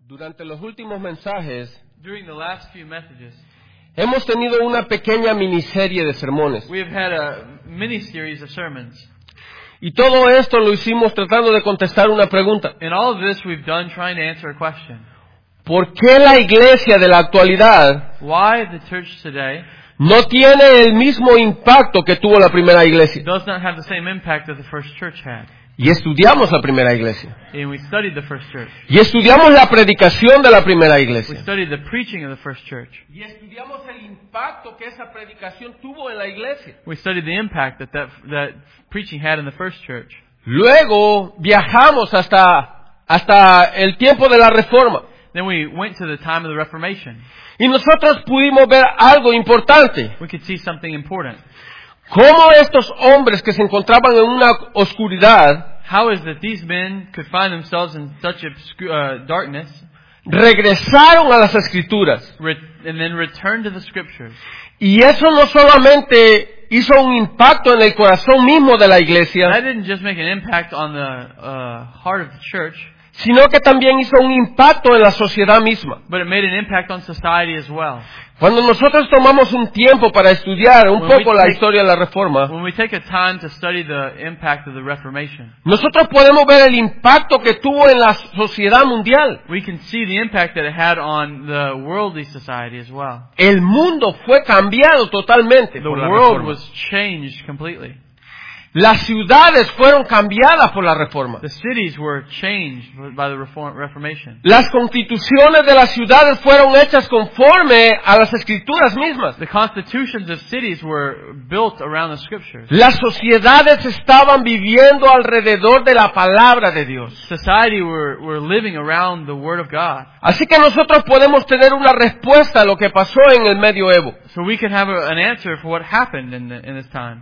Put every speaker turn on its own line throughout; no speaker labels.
Durante los últimos mensajes
During the last few messages,
hemos tenido una pequeña miniserie de sermones.
we have had a mini-series of sermons.
Y todo esto lo hicimos tratando de contestar una pregunta.
And all of this we've done trying to answer a question.
¿Por qué la iglesia de la actualidad
Why the church today
no tiene el mismo impacto que tuvo la primera iglesia?
does not have the same impact that the first church had?
Y estudiamos la primera iglesia.
And we studied the first church.
Y estudiamos la predicación de la primera
We
iglesia.
studied the preaching of the first church.
Y estudiamos el impacto que esa predicación tuvo en la iglesia.
We studied the impact that preaching had in the first church.
Luego viajamos hasta el tiempo de la Reforma.
Then we went to the time of the Reformation.
Y nosotros pudimos ver algo importante.
We could see something important.
Cómo estos hombres que se encontraban en una oscuridad
How is that these men could find themselves in such darkness
regresaron a las Escrituras.
and then return to the Scriptures?
Y eso no solamente hizo un impacto en el corazón mismo de la
That
iglesia,
didn't just make an impact on the heart of the church,
sino que también hizo un impacto en la sociedad misma.
but it made an impact on society as well.
Cuando nosotros tomamos un tiempo para estudiar un poco la historia de la Reforma,
When we take a time to study the impact of the Reformation,
nosotros podemos ver el impacto que tuvo en la sociedad mundial.
we can see the impact that it had on the worldly society as well.
El mundo fue cambiado totalmente
The
por la
world
Reforma.
was changed completely.
Las ciudades fueron cambiadas por la Reforma.
The cities were changed by the Reformation.
Las constituciones de las ciudades fueron hechas conforme a las Escrituras mismas.
The constitutions of cities were built around the Scriptures.
Las sociedades estaban viviendo alrededor de la palabra de Dios.
Society were living around the Word of God.
Así que nosotros podemos tener una respuesta a lo que pasó en el medioevo.
So we can have an answer for what happened in this time.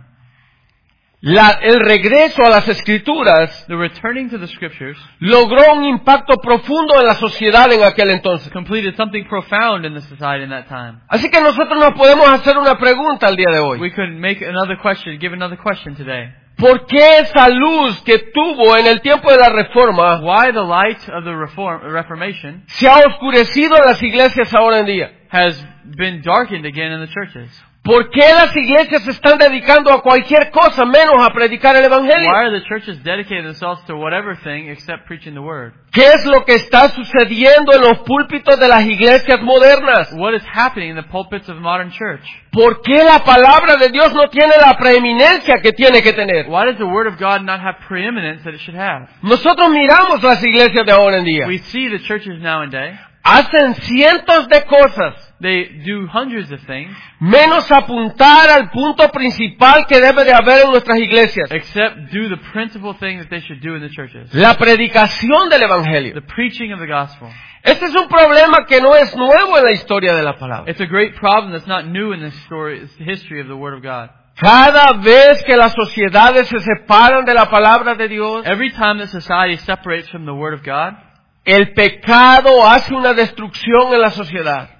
El regreso a las Escrituras
The returning to the Scriptures
logró un impacto profundo en la sociedad en aquel entonces.
completed something profound in the society in that time.
Así que nosotros nos podemos hacer una pregunta al día de hoy.
We could make another question, give another question today.
¿Por qué esa luz que tuvo en el tiempo de la Reforma
Why the light of the Reformation
se ha oscurecido en las iglesias ahora en día?
has been darkened again in the churches?
¿Por qué las iglesias se están dedicando a cualquier cosa menos a predicar el Evangelio?
Why are the churches dedicating themselves to whatever thing except preaching the Word?
¿Qué es lo que está sucediendo en los púlpitos de las iglesias modernas?
What is happening in the pulpits of modern church?
¿Por qué la palabra de Dios no tiene la preeminencia que tiene que tener?
Why does the Word of God not have preeminence that it should have?
Nosotros miramos las iglesias de ahora en día.
We see the churches nowadays.
Hacen cientos de cosas,
They do hundreds of things,
menos apuntar al punto principal que debe de haber en nuestras iglesias.
except do the principal thing that they should do in the churches.
La predicación del Evangelio.
The preaching of the gospel.
Este es un problema que no es nuevo en la historia de la palabra.
It's a great problem that's not new in the history of the Word of God.
Cada vez que las sociedades se separan de la palabra de Dios,
Every time that society separates from the Word of God,
el pecado hace una destrucción en la sociedad.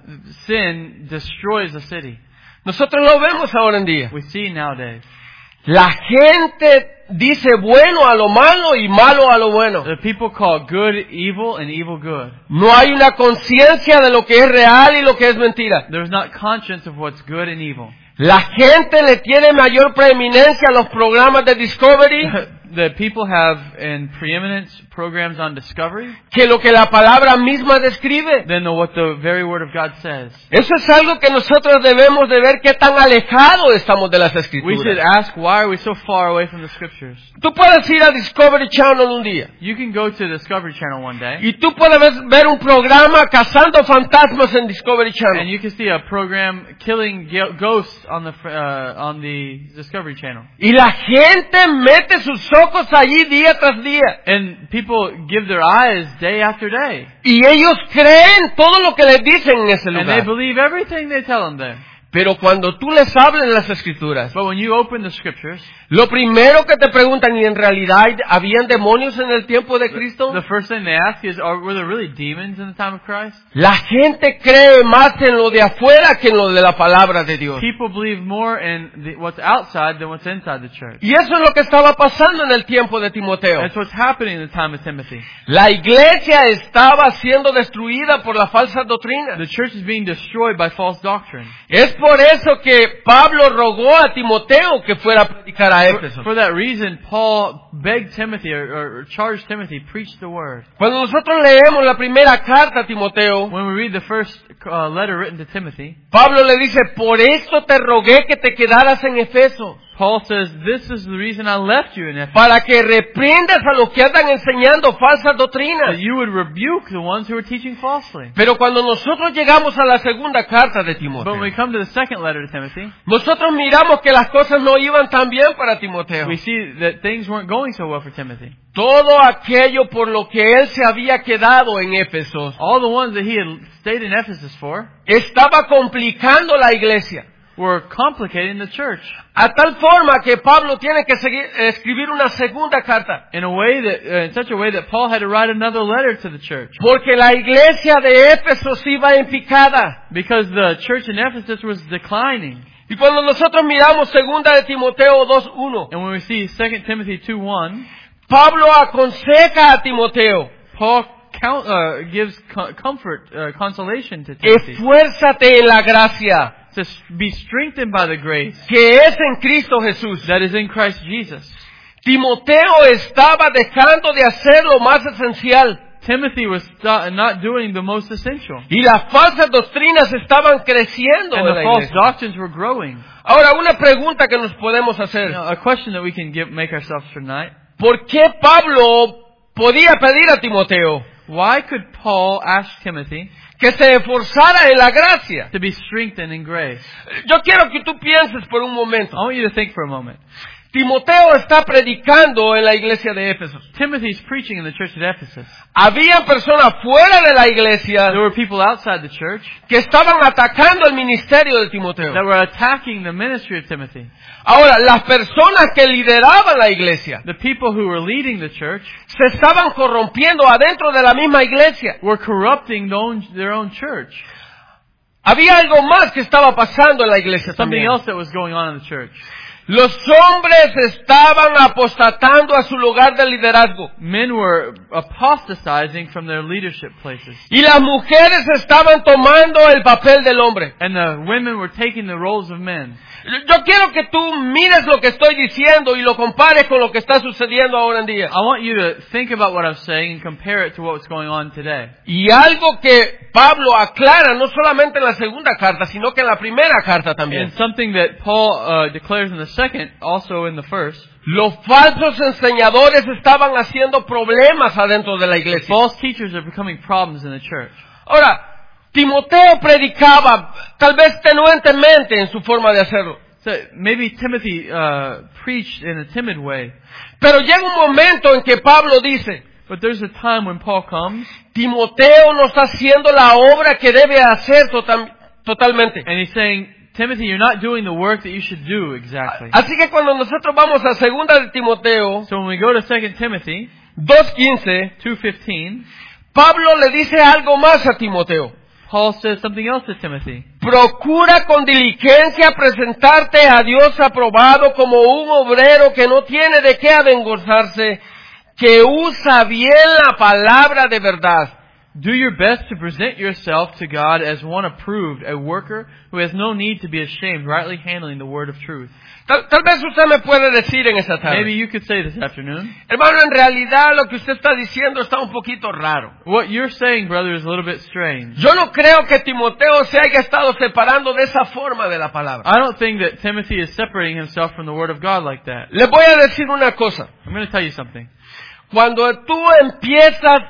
sin destroys the city.
Nosotros lo vemos ahora en día.
We see nowadays.
La gente dice bueno a lo malo y malo a lo bueno.
The people call good evil and evil good.
No hay una conciencia de lo que es real y lo que es mentira.
There's not conscience of what's good and evil.
La gente le tiene mayor preeminencia a los programas de Discovery
The people have in preeminence programs on Discovery
que lo que la palabra misma describe.
than what the very Word of God says.
Eso es algo que nosotros debemos de ver qué tan alejados estamos de las
We should
Escrituras.
ask, why are we so far away from the Scriptures?
Tú puedes ir a Discovery Channel un día
You can go to Discovery Channel one day,
y tú puedes ver un programa cazando fantasmas en Discovery
and
Channel.
you can see a program killing ghosts on the Discovery Channel.
Y la gente mete sus ojos allí día tras día.
And people give their eyes day after day.
Y ellos creen todo lo que les dicen en ese
And they
lugar.
believe everything they tell them there.
Pero cuando tú les hablas en las Escrituras,
But when you open the scriptures,
lo primero que te preguntan, ¿y en realidad habían demonios en el tiempo de Cristo?
the first thing they ask is, were there really demons in the time of Christ?
La gente cree más en lo de afuera que en lo de la palabra de Dios.
People believe more in what's outside than what's inside the church.
Y eso es lo que estaba pasando en el tiempo de Timoteo.
That's what's happening in the time of Timothy.
La iglesia estaba siendo destruida por la falsa doctrina.
The church is being destroyed by false doctrine.
Es por eso que Pablo rogó a Timoteo que fuera a predicar a Éfeso.
For that reason, Paul begged Timothy or charged Timothy, preach the word.
Cuando nosotros leemos la primera carta a Timoteo,
When we read the first letter written to Timothy,
Pablo le dice, por esto te rogué que te quedaras en Efeso,
Paul says, this is the reason I left you in Ephesus,
para que reprendas a los que andan enseñando falsas doctrinas.
that you would rebuke the ones who are teaching falsely.
Pero cuando nosotros llegamos a la segunda carta de
But when
Timoteo,
we come to the second letter to Timothy,
nosotros miramos que las cosas no iban tan bien para Timoteo.
we see that things weren't going so well for Timothy.
Todo aquello por lo que él se había quedado en Éfeso
All the ones that he had stayed in Ephesus for
estaba complicando la iglesia.
were complicating the church
A tal forma que Pablo tiene que escribir una segunda carta.
in a way that, in such a way that Paul had to write another letter to the church.
Porque la iglesia de Éfeso iba en picada.
Because the church in Ephesus was declining.
Y cuando nosotros miramos segunda de Timoteo 2:1,
And when we see 2 Timothy 2:1,
Pablo aconseja a Timoteo,
Paul gives comfort, consolation to Timothy.
esfuérzate en la gracia
To be strengthened by the grace
que es en Cristo Jesús.
that is in Christ Jesus.
Timoteo estaba dejando de hacer lo más esencial.
Timothy was not doing the most essential.
Y las falsas doctrinas estaban creciendo
And
en
the
la
false
iglesia.
doctrines were growing.
Ahora, una pregunta que nos podemos hacer.
A question that we can make ourselves tonight.
¿Por qué Pablo podía pedir a Timoteo
Why could Paul ask Timothy
que se esforzara en la gracia?
to be strengthened in grace?
Yo quiero que tú pienses por un
I
momento.
want you to think for a moment.
Timoteo está predicando en la iglesia de Éfeso.
Timothy's preaching in the church at Ephesus.
Había personas fuera de la iglesia
There were people outside the church
que estaban atacando el ministerio de Timoteo.
that were attacking the ministry of Timothy.
Ahora, las personas que lideraban la iglesia
The people who were leading the church
se estaban corrompiendo adentro de la misma iglesia.
were corrupting their own church.
Había algo más que estaba pasando en la iglesia
Something
también.
else that was going on in the church.
Los hombres estaban apostatando a su lugar de liderazgo.
Men were apostatizing from their leadership places.
Y las mujeres estaban tomando el papel del hombre.
And the women were taking the roles of men.
Yo quiero que tú mires lo que estoy diciendo y lo compares con lo que está sucediendo ahora en día.
I want you to think about what I'm saying and compare it to what's going on today.
Y algo que Pablo aclara no solamente en la segunda carta, sino que en la primera carta también.
And something that Paul declares in the second, also in the first.
Los falsos enseñadores estaban haciendo problemas adentro de la iglesia.
False teachers are becoming problems in the church.
Ahora, Timoteo predicaba, tal vez tenuentemente en su forma de hacerlo.
So maybe Timothy preached in a timid way.
Pero llega un momento en que Pablo dice,
But there's a time when Paul comes
Timoteo no está haciendo la obra que debe hacer totalmente.
and he's saying, Timothy, you're not doing the work that you should do exactly.
Así que cuando nosotros vamos a segunda de Timoteo
So when we go to 2 Timothy
2:15,
2:15,
Pablo le dice algo más a Timoteo.
Paul says something else to Timothy.
Procura con diligencia presentarte a Dios aprobado como un obrero que no tiene de qué avergonzarse, que usa bien la palabra de verdad.
Do your best to present yourself to God as one approved, a worker who has no need to be ashamed, rightly handling the word of truth.
Tal vez usted me puede decir en esta tarde,
Maybe you could say this afternoon,
hermano, en realidad lo que usted está diciendo está un poquito raro.
what you're saying, brother, is a little bit strange.
Yo no creo que Timoteo se haya estado separando de esa forma de la palabra.
I don't think that Timothy is separating himself from the word of God like that.
Le voy a decir una cosa.
I'm going to tell you something.
Cuando tú empiezas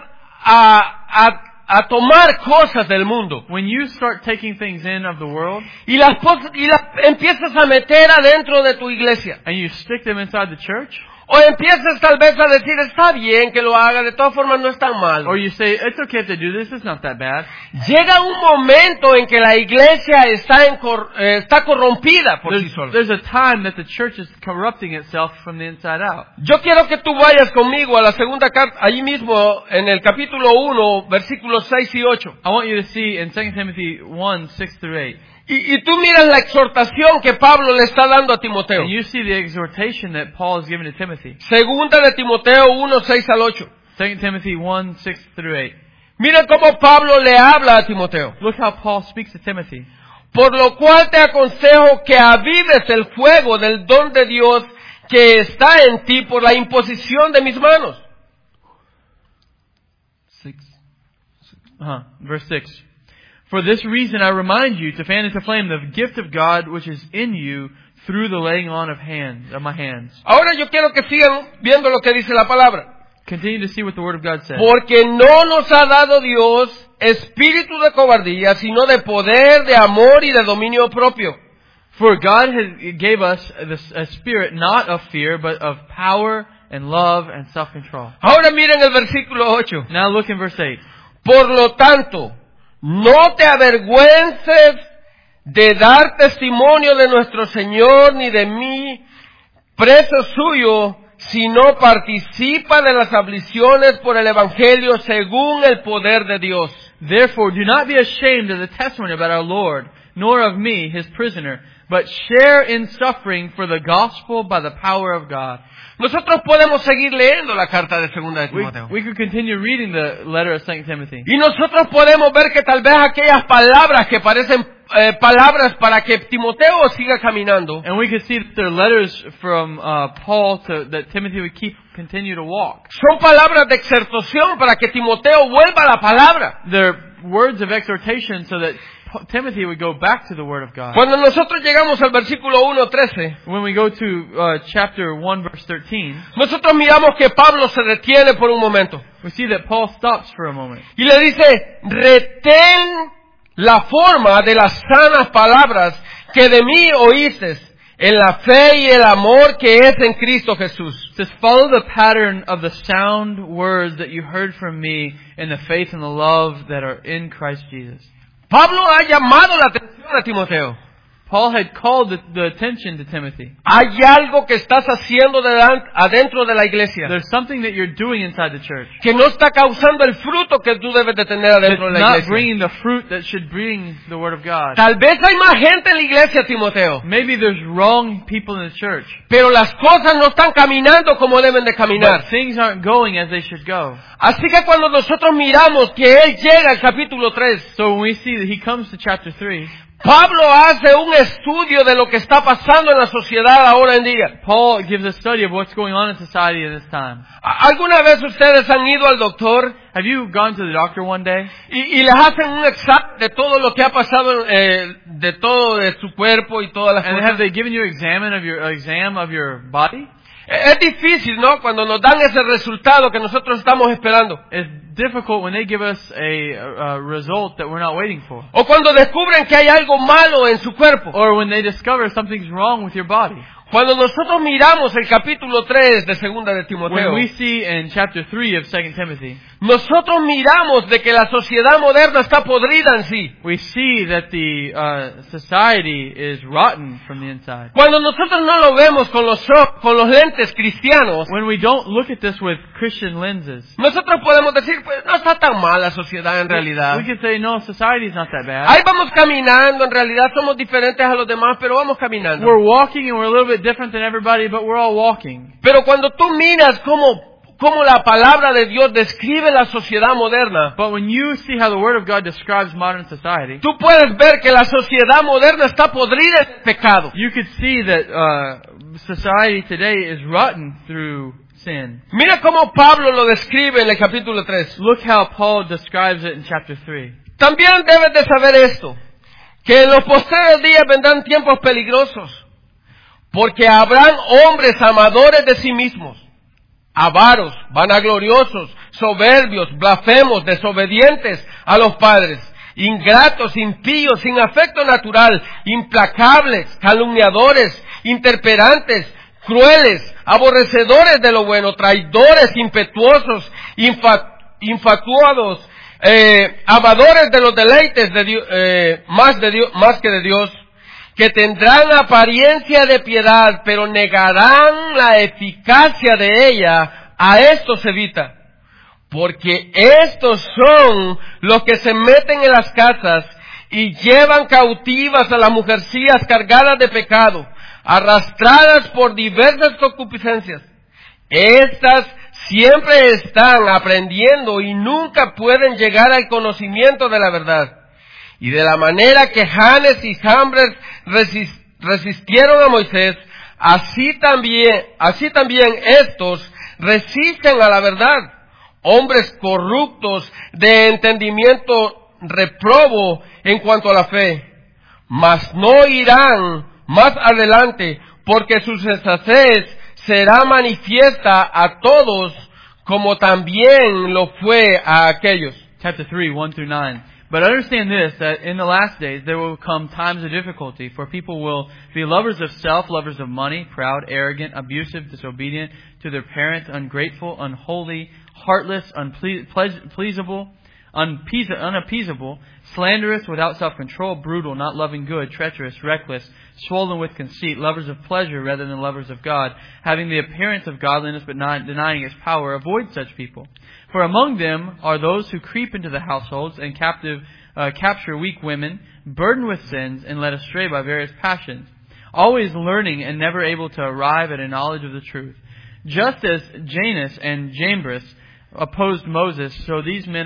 a tomar cosas del mundo
When you start taking things in of the world
y las empiezas a meter adentro de tu iglesia,
and you stick them inside the church,
O empiezas tal vez a decir, está bien que lo haga, de todas formas no es tan malo.
Or you say, it's okay to do this, it's not that bad.
Llega un momento en que la iglesia está corrompida por sí sola.
There's a time that the church is corrupting itself from the inside out.
Yo quiero que tú vayas conmigo a la segunda carta, allí mismo en el capítulo 1, versículos 6 y 8.
I want you to see in 2 Timothy 1, 6 through 8.
Y tú miras la exhortación que Pablo le está dando a Timoteo.
And you see the exhortation that Paul is giving to Timothy.
Segunda de Timoteo 1, 6 al 8.
2 Timothy 1, 6 through 8.
Mira cómo Pablo le habla a Timoteo.
Look how Paul speaks to Timothy.
Por lo cual te aconsejo que avives el fuego del don de Dios que está en ti por la imposición de mis manos.
Verse 6. For this reason I remind you to fan into flame the gift of God which is in you through the laying on of my hands.
Ahora yo quiero que sigan viendo lo que dice la palabra.
Continue to see what the Word of God says.
Porque no nos ha dado Dios espíritu de cobardía, sino de poder, de amor y de dominio propio.
For God gave us a spirit not of fear, but of power and love and self-control.
Ahora miren el versículo 8.
Now look in verse 8.
Por lo tanto, no te avergüences de dar testimonio de nuestro Señor ni de mí, preso suyo, sino participa de las aflicciones por el Evangelio según el poder de Dios.
Therefore, do not be ashamed of the testimony about our Lord, nor of me, his prisoner, but share in suffering for the gospel by the power of God.
Nosotros podemos seguir leyendo la carta de segunda de Timoteo.
We could continue reading the letter of 2 Timothy.
Y nosotros podemos ver que tal vez aquellas palabras que parecen palabras para que Timoteo siga caminando.
And we could see that there are letters from Paul that Timothy would continue to walk.
Son palabras de exhortación para que Timoteo vuelva a la palabra.
They're words of exhortation so that Timothy would go back to the Word of God.
Cuando nosotros llegamos al versículo 1:13,
when we go to chapter 1 verse 13,
nosotros miramos que Pablo se detiene por un momento.
We see that Paul stops for a moment.
Y le dice, retén la forma de las sanas palabras que de mí oíste en la fe y el amor que es en Cristo Jesús.
It says, follow the pattern of the sound words that you heard from me in the faith and the love that are in Christ Jesus.
Pablo ha llamado la atención a Timoteo.
Paul had called the attention to Timothy.
Hay algo que estás haciendo adentro de la iglesia
There's something that you're doing inside the church.
que no está causando el fruto que tú debes de tener adentro de la
It's not
iglesia.
bringing the fruit that should bring the Word of God.
Tal vez hay más gente en la iglesia, Timoteo,
Maybe there's wrong people in the church.
pero las cosas no están caminando como deben de caminar.
But things aren't going as they should go.
Así que cuando nosotros miramos que él llega al capítulo 3,
So when we see that he comes to chapter 3,
Pablo hace un estudio de lo que está pasando en la sociedad ahora en día.
Paul gives a study of what's going on in society at this time.
¿Alguna vez ustedes han ido al doctor
Have you gone to the doctor one day?
y les hacen un examen de todo lo que ha pasado, de todo de su cuerpo y todas las
And have
cosas?
they given you exam of your body?
Es difícil, ¿no? Cuando nos dan ese resultado que nosotros estamos esperando.
It's difficult when they give us a result that we're not waiting for.
O cuando descubren que hay algo malo en su cuerpo.
Or when they discover something's wrong with your body.
Cuando nosotros miramos el capítulo 3 de segunda de
When
Timoteo,
we see in chapter 3 of 2 Timothy,
nosotros miramos de que la sociedad moderna está podrida en sí.
we see that the society is rotten from the inside.
Cuando nosotros no lo vemos con los lentes cristianos,
When we don't look at this with Christian lenses,
nosotros podemos decir, pues no está tan mal la sociedad en realidad.
we can say, no, society is not that bad.
Ahí vamos caminando, en realidad somos diferentes a los demás, pero vamos caminando.
We're walking and we're a little bit different than everybody, but we're all walking.
Pero cuando tú miras cómo la palabra de Dios describe la sociedad moderna,
But when you see how the Word of God describes modern society,
tú puedes ver que la sociedad moderna está podrida en pecado.
you could see that society today is rotten through sin.
Mira cómo Pablo lo describe en el capítulo 3.
Look how Paul describes it in chapter 3.
También debes de saber esto, que en los postreros días vendrán tiempos peligrosos, porque habrán hombres amadores de sí mismos, avaros, vanagloriosos, soberbios, blasfemos, desobedientes a los padres, ingratos, impíos, sin afecto natural, implacables, calumniadores, intemperantes, crueles, aborrecedores de lo bueno, traidores, impetuosos, infatuados, amadores de los deleites de Dios, más que de Dios, que tendrán apariencia de piedad, pero negarán la eficacia de ella. A estos evita, porque estos son los que se meten en las casas y llevan cautivas a las mujercillas cargadas de pecado, arrastradas por diversas concupiscencias. Estas siempre están aprendiendo y nunca pueden llegar al conocimiento de la verdad. Y de la manera que Janes y Jambres resistieron a Moisés, así también estos resisten a la verdad. Hombres corruptos de entendimiento reprobo en cuanto a la fe, mas no irán más adelante, porque su sensatez será manifiesta a todos, como también lo fue a aquellos.
Chapter 3, 1 through 9. But understand this, that in the last days there will come times of difficulty, for people will be lovers of self, lovers of money, proud, arrogant, abusive, disobedient to their parents, ungrateful, unholy, heartless, unappeasable, slanderous, without self-control, brutal, not loving good, treacherous, reckless, swollen with conceit, lovers of pleasure rather than lovers of God, having the appearance of godliness but not denying its power. Avoid such people. For among them are those who creep into the households and capture weak women, burdened with sins and led astray by various passions, always learning and never able to arrive at a knowledge of the truth. Just as Janus and Jambres opposed Moses, so these men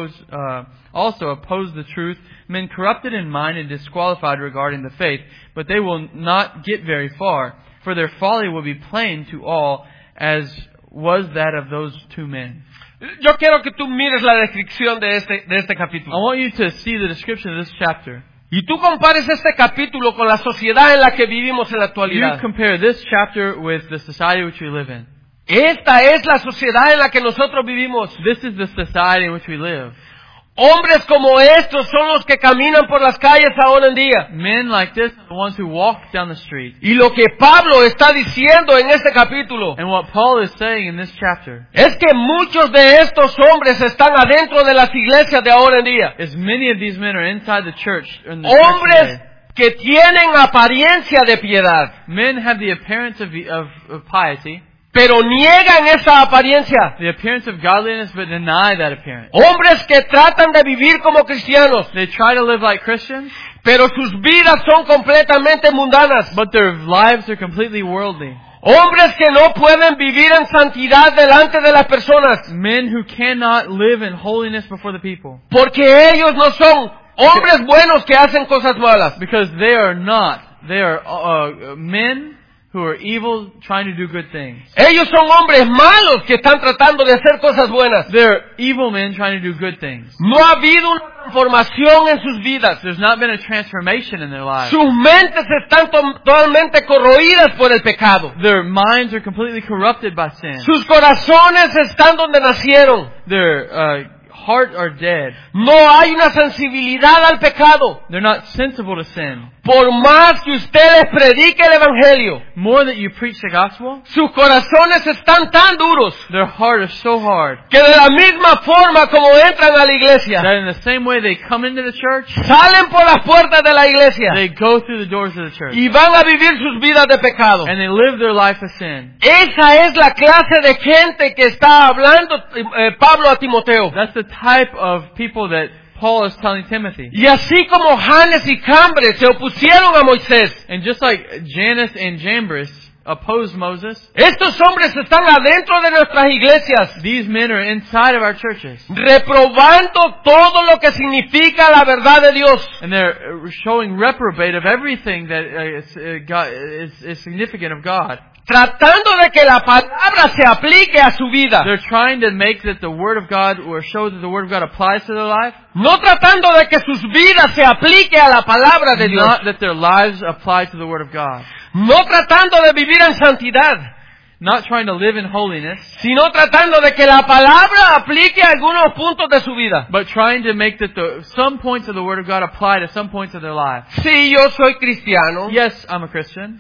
also oppose the truth, men corrupted in mind and disqualified regarding the faith, but they will not get very far, for their folly will be plain to all, as was that of those two men.
Yo quiero que tú mires la descripción de este capítulo.
I want you to see the description of this chapter.
Y tú compares este capítulo con la sociedad en la que vivimos en la
You
actualidad.
compare this chapter with the society which we live in.
Esta es la sociedad en la que nosotros vivimos.
This is the society in which we live.
Hombres como estos son los que caminan por las calles ahora en día.
Men like this are the ones who walk down the street.
Y lo que Pablo está diciendo en este capítulo
And what Paul is saying in this chapter
es que muchos de estos hombres están adentro de las iglesias de ahora en día.
is many of these men are inside the church. In the church
Hombres
today.
que tienen apariencia de piedad,
Men have the appearance of piety,
pero niegan esa apariencia.
the appearance of godliness, but deny that appearance.
Hombres que tratan de vivir como cristianos,
They try to live like Christians,
pero sus vidas son completamente mundanas.
but their lives are completely worldly.
Hombres que no pueden vivir en santidad delante de las personas,
Men who cannot live in holiness before the people.
porque ellos no son hombres buenos que hacen cosas malas.
Because they are not. They are men who are evil trying to do good things.
Ellos son hombres malos que están tratando de hacer cosas buenas.
They're evil men trying to do good things.
No ha habido una transformación en sus vidas.
There's not been a transformation in their lives.
Sus mentes están totalmente corroídas por el pecado.
Their minds are completely corrupted by sin.
Sus corazones están donde nacieron.
Their heart are dead.
No hay una sensibilidad al pecado.
They're not sensible to sin.
Por más que usted les predique el evangelio,
More that you preach the gospel,
sus corazones están tan duros
their heart is so hard
que de la misma forma como entran a la iglesia,
that in the same way they come into the church,
salen por las puertas de la iglesia
they go through the doors of the church.
y van a vivir sus vidas de pecado.
And they live their life of sin.
Esa es la clase de gente que está hablando Pablo a Timoteo.
That's the type of people that Paul is telling Timothy.
Y así como Janes y Jambres se opusieron a Moisés,
And just like Janus and Jambres opposed Moses,
estos hombres están adentro de nuestras iglesias,
these men are inside of our churches.
reprobando todo lo que significa la verdad de Dios.
And they're showing reprobate of everything that is significant of God.
Tratando de que la palabra se aplique a su vida.
They're trying to make that the Word of God, or show that the Word of God applies to their life.
No tratando de que sus vidas se aplique a la palabra de Dios.
Not that their lives apply to the Word of God.
No tratando de vivir en santidad.
not trying to live in holiness,
sino tratando de que la palabra aplique a algunos puntos de su vida.
but trying to make that some points of the Word of God apply to some points of their life.
Sí, yo soy cristiano
Yes, I'm a Christian,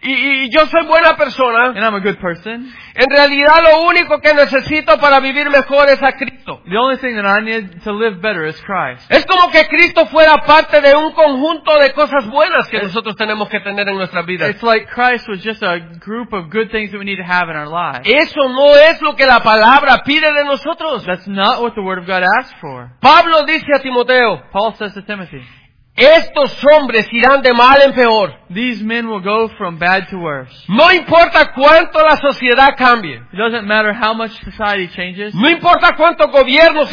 y yo soy buena persona.
and I'm a good person.
En realidad lo único que necesito para vivir mejor es a Cristo.
The only thing that I need to live better is Christ.
Es como que Cristo fuera parte de un conjunto de cosas buenas que nosotros tenemos que tener en nuestras vidas.
It's like Christ was just a group of good things that we need to have in our lives.
Eso no es lo que la palabra pide de nosotros.
That's not what the Word of God asks for.
Pablo dice a Timoteo,
Paul says to Timothy,
estos hombres irán de mal en peor.
these men will go from bad to worse.
No importa cuánto la sociedad cambie.
It doesn't matter how much society changes.
No importa cuántos gobiernos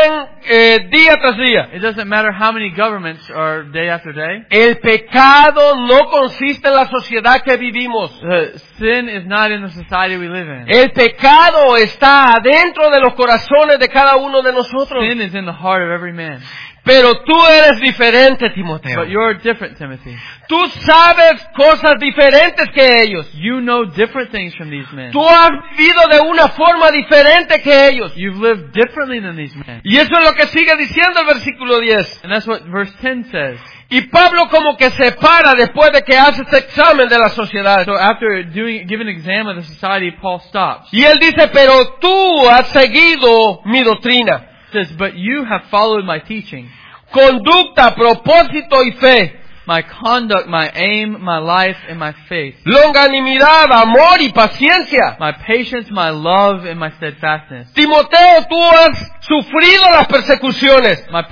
estén día tras día.
It doesn't matter how many governments are day after day.
El pecado no consiste en la sociedad que vivimos.
Sin is not in the society we live in.
El pecado está adentro de los corazones de cada uno de nosotros.
Sin is in the heart of every man.
Pero tú eres diferente, Timoteo.
But you're different, Timothy.
Tú sabes cosas diferentes que ellos.
You know different things from these men.
Tú has vivido de una forma diferente que ellos.
You've lived differently than these men.
Y eso es lo que sigue diciendo el versículo 10.
And that's what verse 10 says.
Y Pablo como que se para después de que hace este examen de la sociedad.
So after giving an exam of the society, Paul stops.
Y él dice, pero tú has seguido mi doctrina,
Says, but you have followed my teaching,
conducta, propósito y fe,
my conduct, my aim, my life, and my faith,
longanimidad, amor y paciencia.
my patience, my love, and my steadfastness,
Timoteo, tú has sufrido las persecuciones.
my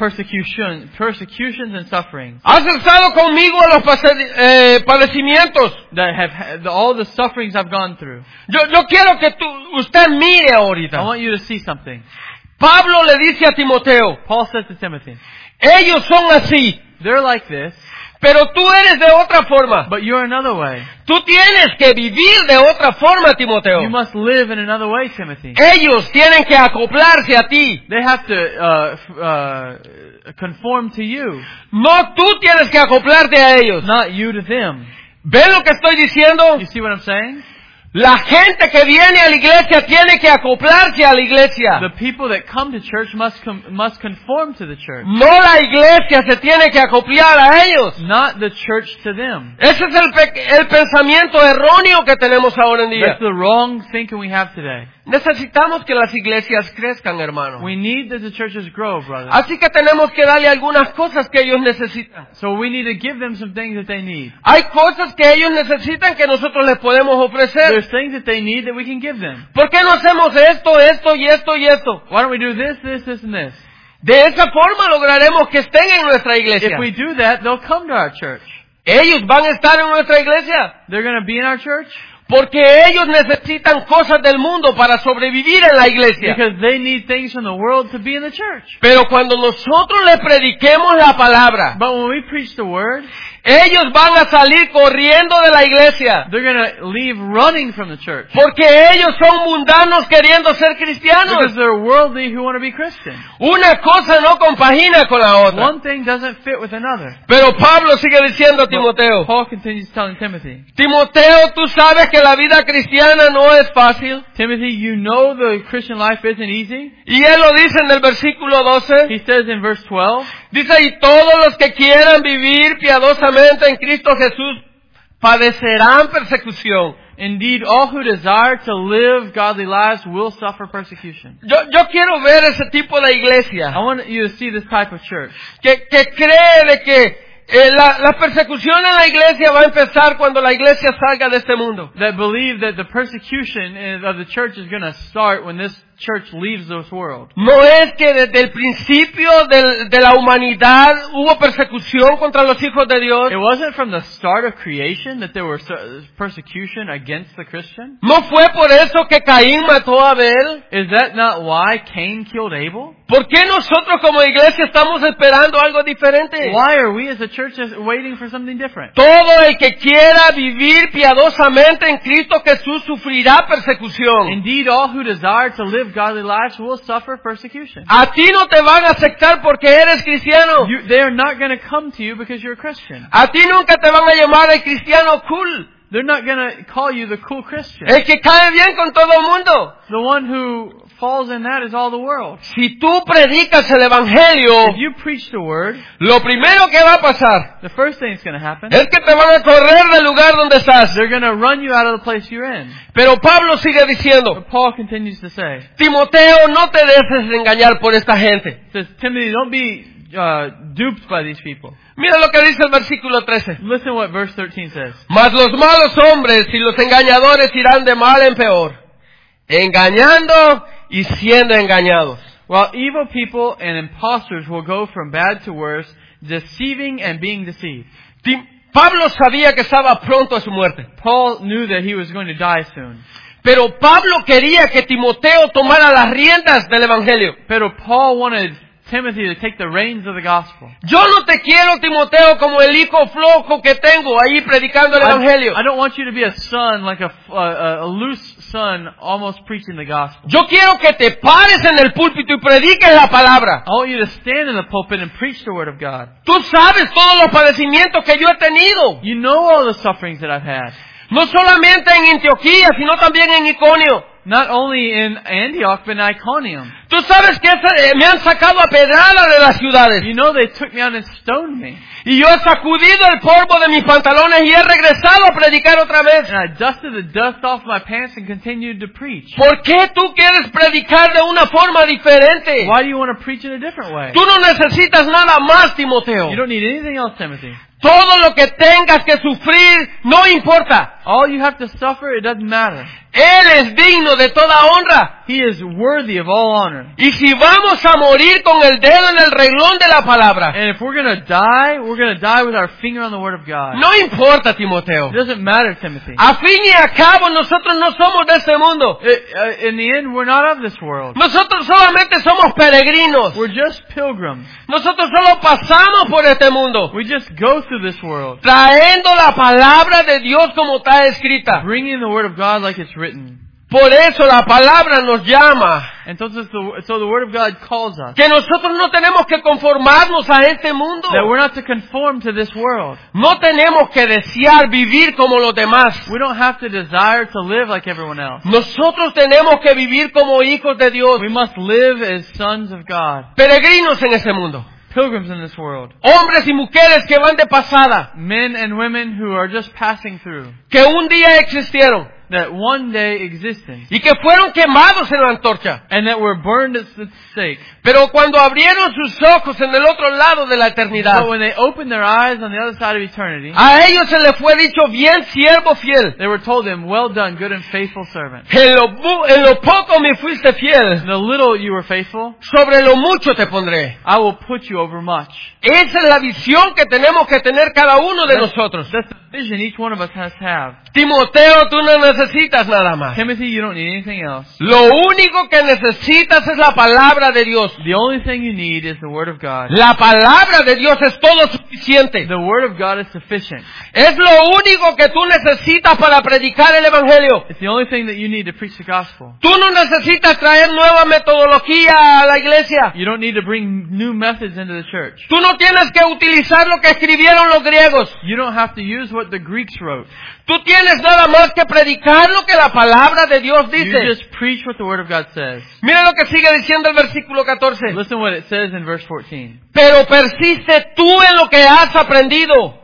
persecutions and sufferings
Has estado conmigo en los padecimientos.
that have all the sufferings I've gone through.
Yo quiero que usted mire
I
ahorita.
want you to see something.
Pablo le dice a Timoteo,
Paul says to Timothy,
ellos son así,
they're like this,
pero tú eres de otra forma.
but you're another way.
Tú tienes que vivir de otra forma, Timoteo.
You must live in another way, Timothy.
Ellos tienen que acoplarse a ti.
They have to conform to you,
No tú tienes que acoplarte a ellos.
not you to them.
¿Ven lo que estoy diciendo?
You see what I'm saying?
La gente que viene a la iglesia tiene que acoplarse a la iglesia.
The people that come to church must conform to the church,
No la iglesia se tiene que acoplar a ellos.
not the church to them.
Ese es el pensamiento erróneo que tenemos ahora en día.
That's the wrong thinking we have today.
Necesitamos que las iglesias crezcan, hermano.
We need that the churches grow, brother.
Así que tenemos que darle algunas cosas que ellos necesitan.
So we need to give them some things that they need.
Hay cosas que ellos necesitan que nosotros les podemos ofrecer.
There's things that they need that we can give them.
¿Por qué no hacemos esto, esto y esto y esto?
Why don't we do this, this, this, and this?
De esa forma lograremos que estén en nuestra iglesia.
If we do that, they'll come to our church.
Ellos van a estar en nuestra iglesia
They're going to be in our church
porque ellos necesitan cosas del mundo para sobrevivir en la iglesia.
because they need things from the world to be in the church.
Pero cuando nosotros les prediquemos la palabra,
But when we preach the word,
ellos van a salir corriendo de la iglesia
they're going to leave running from the church
porque ellos son mundanos queriendo ser
because
cristianos.
they're worldly who want to be Christian.
Una cosa no compagina con la otra.
One thing doesn't fit with another.
Pero Pablo sigue diciendo a Timoteo,
Paul continues telling Timothy,
Timoteo, tú sabes que la vida cristiana no es fácil.
Timothy, you know the Christian life isn't easy.
Y él lo dice en el versículo 12.
He says in verse 12,
Dice, y todos los que quieran vivir piadosamente en Cristo Jesús padecerán persecución.
indeed, all who desire to live godly lives will suffer persecution.
Yo quiero ver ese tipo de
I
iglesia
want you to see this type of church
que cree de que la persecución en la iglesia va a empezar cuando la iglesia salga de este mundo.
that believe that the persecution of the church is going to start when this church leaves this world.
No es que desde el principio de la humanidad hubo persecución contra los hijos de Dios.
It wasn't from the start of creation that there was persecution against the Christian.
No fue por eso que Caín mató a Abel.
Is that not why Cain killed Abel?
¿Por qué nosotros como iglesia estamos esperando algo diferente?
Why are we as a church waiting for something different?
Todo el que quiera vivir piadosamente en Cristo Jesús sufrirá persecución.
Indeed, all who desire to live godly lives will suffer persecution.
A ti no te van a aceptar porque eres cristiano.
They are not going to come to you because you're a Christian.
A ti nunca te van a llamar el cristiano cool.
They're not going to call you the cool Christian.
El que cae bien con todo el mundo.
The one who falls in that is all the world.
Si tú predicas el Evangelio,
If you preach the word,
lo primero que va a pasar
the first thing that's going to happen,
es que te van a correr del lugar donde estás.
they're going to run you out of the place you're in.
Pero Pablo sigue diciendo,
But Paul continues to say,
Timoteo, no te dejes engañar por esta gente.
says, Timothy, don't be duped by these people.
Mira lo que dice el versículo 13.
Listen what verse 13 says.
Mas los malos hombres y los engañadores irán de mal en peor, engañando y siendo engañados.
While evil people and impostors will go from bad to worse, deceiving and being deceived.
Pablo sabía que estaba pronto a su muerte.
Paul knew that he was going to die soon.
Pero Pablo quería que Timoteo tomara las riendas del Evangelio.
Pero Paul wanted Timothy to take the reins of the gospel.
Yo no te quiero, Timoteo, como el hijo flojo que tengo ahí predicando el Evangelio.
I don't want you to be a son, like a loose son, almost preaching the gospel.
Yo quiero que te pares en el púlpito y prediques la palabra.
I want you to stand in the pulpit and preach the word of God.
Tú sabes todos los padecimientos que yo he tenido.
You know all the sufferings that I've had.
No solamente en Antioquía, sino también en Iconio.
Not only in Antioch, but in Iconium.
Tú sabes que me han sacado a pedrada de las ciudades.
You know they took me out and stoned me.
Y yo he sacudido el polvo de mis pantalones y he regresado a predicar otra vez.
And I dusted the dust off my pants and continued to preach.
¿Por qué tú quieres predicar de una forma diferente?
Why do you want to preach in a different way?
Tú no necesitas nada más, Timoteo.
You don't need anything else, Timothy.
Todo lo que tengas que sufrir no importa.
All you have to suffer, it doesn't matter.
Él es digno de toda honra.
He is worthy of all honor.
Y si vamos a morir con el dedo en el renglón de la palabra,
And if we're going to die with our finger on the word of God.
no importa, Timoteo.
It doesn't matter, Timothy.
A fin y a cabo, nosotros no somos de este mundo.
In the end, we're not of this world.
Nosotros solamente somos peregrinos.
We're just pilgrims.
Nosotros solo pasamos por este mundo,
We just go through this world,
trayendo la palabra de Dios como está escrita.
bringing the word of God like it's written.
Por eso la palabra nos llama,
Entonces, so the word of God calls us
que nosotros no tenemos que conformarnos a este mundo.
that we're not to conform to this world.
No tenemos que desear vivir como los demás.
We don't have to desire to live like everyone else.
Nosotros tenemos que vivir como hijos de Dios,
We must live as sons of God,
peregrinos en este mundo.
pilgrims in this world,
Hombres y mujeres que van de pasada,
men and women who are just passing through,
que un día existieron
that one day existed,
y que fueron quemados en la antorcha.
and that were burned at the stake.
Pero cuando abrieron sus ojos en el otro lado de la eternidad,
But when they opened their eyes on the other side of eternity,
a ellos se les fue dicho, bien siervo fiel.
they were told them, well done, good and faithful servant.
En lo poco me fuiste fiel,
In the little you were faithful,
sobre lo mucho te pondré.
I will put you over much.
Esa es la visión que tenemos que tener cada uno de nosotros.
That's the vision each one of us has to have.
Timoteo, tú no necesitas nada más.
Timothy, you don't need anything else.
Lo único que necesitas es la palabra de Dios.
The only thing you need is the Word of God.
La palabra de Dios es todo suficiente.
The Word of God is sufficient.
Es lo único que tú necesitas para predicar el Evangelio.
It's the only thing that you need to preach the gospel.
Tú no necesitas traer nueva metodología a la iglesia.
You don't need to bring new methods into the church.
Tú no tienes que utilizar lo que escribieron los griegos.
You don't have to use what the Greeks wrote.
Tú tienes nada más que predicar lo que la palabra de Dios
You
dice.
just preach what the Word of God says.
Mira lo que sigue diciendo el versículo 14.
Listen what it says in verse 14.
Pero persiste tú en lo que has aprendido.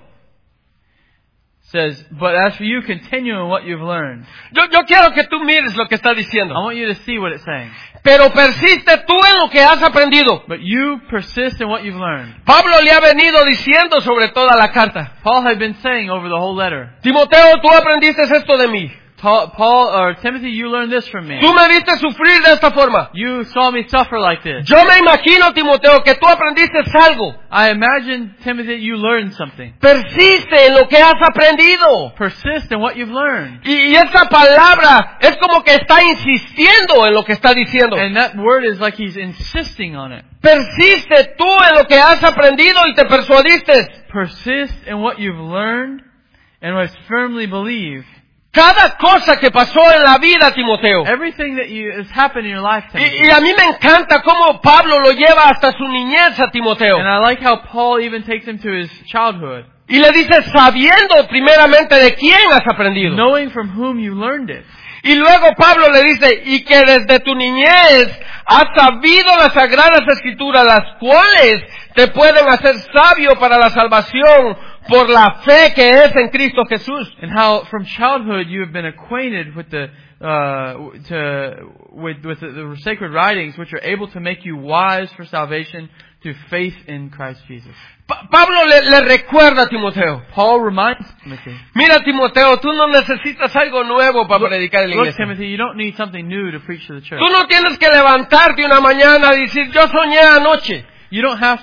It says, but as for you, continue in what you've learned.
Yo quiero que tú mires lo que está diciendo.
I want you to see what it's saying.
Pero persiste tú en lo que has aprendido.
But you persist in what you've learned.
Pablo le ha venido diciendo sobre toda la carta.
Paul had been saying over the whole letter,
Timoteo, tú aprendiste esto de mí.
Paul or Timothy, you learned this from me.
Tú me viste sufrir de esta forma.
You saw me suffer like this.
Yo me imagino, Timoteo, que tú aprendiste algo.
I imagine, Timothy, you learned something.
Persiste en lo que has aprendido.
Persist in what you've learned.
Y esa palabra es como que está insistiendo en lo que está diciendo.
And that word is like he's insisting on it.
Persiste tú en lo que has aprendido y te persuadiste.
Persist in what you've learned and what firmly believe.
Cada cosa que pasó en la vida, Timoteo.
Everything that has happened in your life, Timothy.
Y a mí me encanta cómo Pablo lo lleva hasta su niñez a Timoteo.
And I like how Paul even takes him to his childhood.
Y le dice, sabiendo primeramente de quién has aprendido.
Knowing from whom you learned it.
Y luego Pablo le dice, y que desde tu niñez has sabido las sagradas escrituras, las cuales te pueden hacer sabio para la salvación por la fe que es en Cristo Jesús.
And how from childhood you have been acquainted with the sacred writings, which are able to make you wise for salvation through faith in Christ Jesus.
Pablo le recuerda a Timoteo.
Paul reminds Timothy.
Mira, Timoteo, tú no necesitas algo nuevo para predicar en la
Look,
iglesia.
Timothy, you don't need something new to preach to the church.
Tú no tienes que levantarte una mañana y decir, yo soñé anoche.
You don't have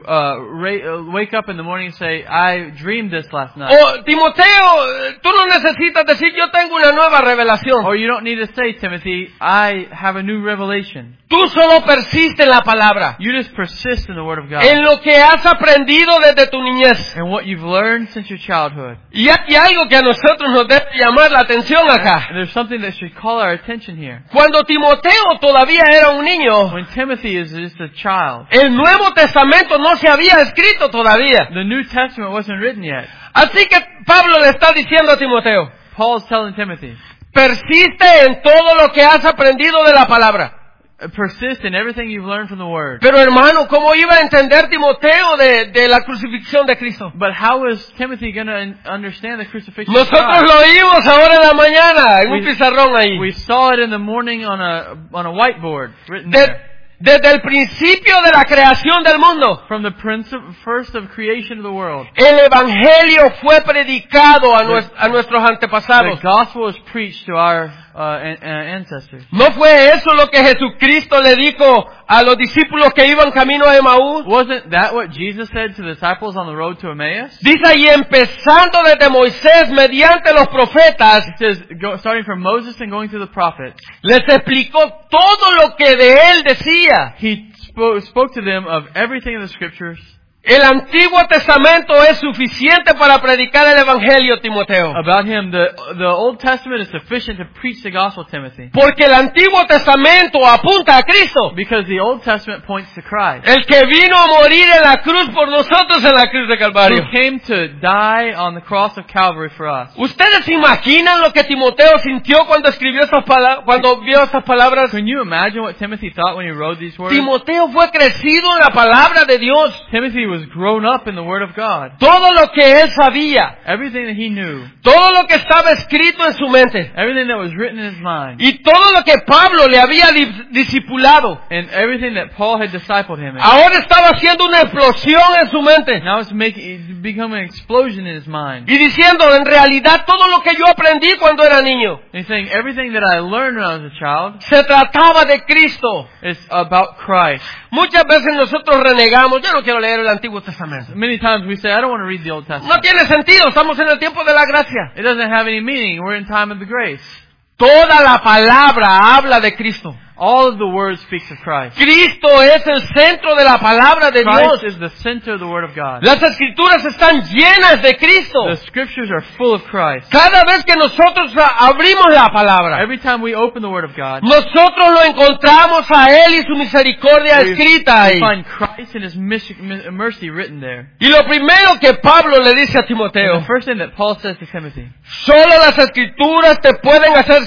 to wake up in the morning and say, I dreamed this last night.
O, Timoteo, tú no necesitas decir, yo tengo una nueva revelación.
Or you don't need to say, Timothy, I have a new revelation.
Tú solo persiste en la palabra.
You just persist in the Word of God.
En lo que has aprendido desde tu niñez.
And what you've learned since your childhood.
Y aquí hay algo que a nosotros nos debe llamar la atención acá.
And there's something that should call our attention here.
Cuando Timoteo todavía era un niño,
When Timothy is just a child,
el Nuevo Testamento no se había escrito todavía.
the New Testament wasn't written yet.
Así que Pablo le está diciendo a Timoteo,
Paul's telling Timothy,
persiste en todo lo que has aprendido de la palabra.
persist in everything you've learned from the Word.
Pero hermano, ¿cómo iba a entender Timoteo de la crucifixión de Cristo?
But how is Timothy going to understand the crucifixion of
Nosotros
God?
lo oímos ahora en la mañana, en un pizarrón ahí.
We saw it in the morning on a whiteboard written there.
Desde el principio de la creación del mundo,
From the first of creation of the world.
el Evangelio fue predicado a nuestros antepasados.
The gospel was preached to our ancestors.
¿No fue eso lo que Jesucristo le dijo a los discípulos que iban camino a Emaús?
Wasn't that what Jesus said to the disciples on the road to Emmaus?
Dice ahí, empezando desde Moisés, mediante los profetas,
It says, starting from Moses and going through the prophets,
les explicó todo lo que de él decía.
he spoke to them of everything in the scriptures.
El Antiguo Testamento es suficiente para predicar el Evangelio, Timoteo.
About him, the Old Testament is sufficient to preach the gospel, Timothy.
Porque el Antiguo Testamento apunta a Cristo.
Because the Old Testament points to Christ.
El que vino a morir en la cruz por nosotros en la cruz de Calvario.
Who came to die on the cross of Calvary for us.
¿Ustedes se imaginan lo que Timoteo sintió cuando escribió esas palabras, cuando vio esas palabras?
Can you imagine what Timothy thought when he wrote these words?
Timoteo fue crecido en la palabra de Dios.
Timothy was grown up in the Word of God.
Todo lo que él sabía,
Everything that he knew.
todo lo que estaba escrito en su mente,
Everything that was written in his mind.
y todo lo que Pablo le había discipulado,
And everything that Paul had discipled him in.
ahora estaba haciendo una explosión en su mente.
Now it's becoming an explosion in his mind.
Y diciendo, en realidad todo lo que yo aprendí cuando era niño,
And he's saying everything that I learned when I was a child
se trataba de Cristo.
is about Christ.
Muchas veces nosotros renegamos, yo no quiero leer el Antiguo Testamento.
Many times we say, I don't want to read the Old Testament.
No tiene sentido, estamos en el tiempo de la gracia.
It doesn't have any meaning. We're in time of the grace.
Toda la palabra habla de Cristo.
All of the Word speaks of Christ.
Cristo es el centro de la palabra de Dios.
Christ is the center of the Word of God.
Las escrituras están llenas de Cristo.
The Scriptures are full of Christ.
Cada vez que nosotros abrimos la palabra,
Every time we open the Word of God,
nosotros lo encontramos a Él y su misericordia escrita
we
ahí.
find Christ and His mercy written there.
Y lo primero que Pablo le dice a
And
Timoteo,
the first thing that Paul says to Timothy,
solo las escrituras te pueden hacer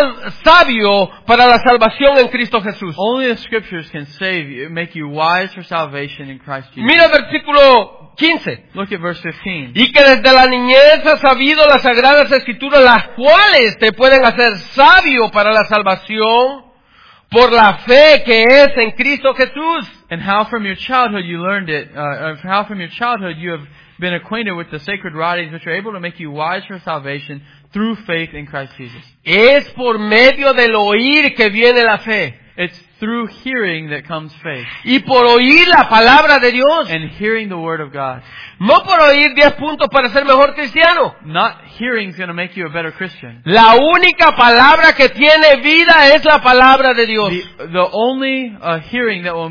sabio para la salvación en Cristo Jesús.
only the Scriptures can save you, make you wise for salvation in Christ Jesus.
Mira el versículo 15.
Look at verse 15.
Y que desde la niñez has sabido las sagradas escrituras, las cuales te pueden hacer sabio para la salvación por la fe que es en Cristo Jesús.
And how from your childhood you learned it, how from your childhood you have been acquainted with the sacred writings which are able to make you wise for salvation through faith in Christ Jesus.
Es por medio del oír que viene la fe.
It's through hearing that comes faith.
Y por oír la palabra de Dios.
And hearing the word of God.
No por oír 10 puntos para ser mejor cristiano.
Not hearing is going to make you a better Christian.
La única palabra que tiene vida es la palabra de Dios.
The only hearing that will,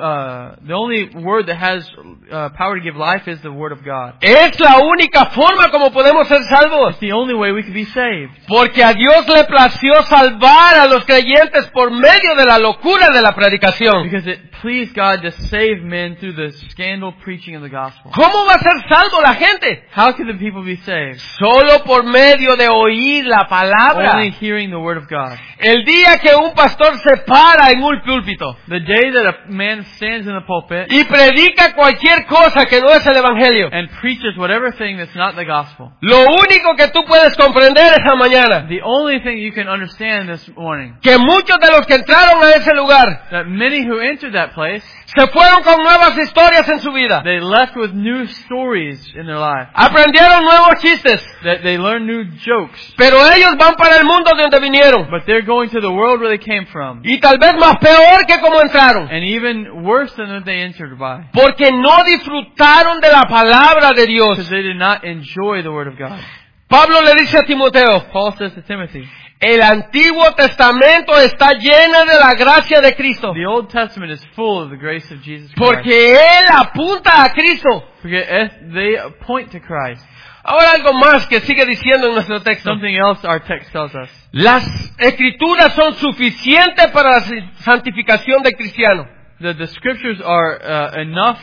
the only word that has power to give life is the word of God.
Es la única forma como podemos ser salvos.
It's the only way we can be saved.
Porque a Dios le plació salvar a los creyentes por medio de la locura de la predicación.
Because it pleased God to save men through the scandal preaching of the gospel.
¿Cómo va a ser salvo la gente?
How can the people be saved?
Solo por medio de oír la palabra.
Only hearing the word of God.
El día que un pastor se para en un púlpito
The day that a man stands in the pulpit
y predica cualquier cosa que no es el evangelio,
and preaches whatever thing that's not the gospel.
lo único que tú puedes comprender esa mañana,
The only thing you can understand this morning,
que muchos de los que entraron a ese lugar
that many who entered that place,
se fueron con nuevas historias en su vida.
they left with new stories in their life.
Aprendieron nuevos chistes,
That they learned new jokes.
pero ellos van para el mundo de donde vinieron.
But they're going to the world where they came from.
Y tal vez más peor que como entraron.
And even worse than what they entered by.
Porque no disfrutaron de la palabra de Dios.
Because they did not enjoy the word of God.
Pablo le dice a Timoteo,
Paul says to Timothy,
el Antiguo Testamento está llena de la gracia de Cristo.
the Old Testament is full of the grace of Jesus Christ.
Porque Él apunta a Cristo.
Because they point to Christ.
Ahora algo más que sigue diciendo en nuestro texto.
Something else our text tells us.
Las Escrituras son suficientes para la santificación del cristiano.
The scriptures are enough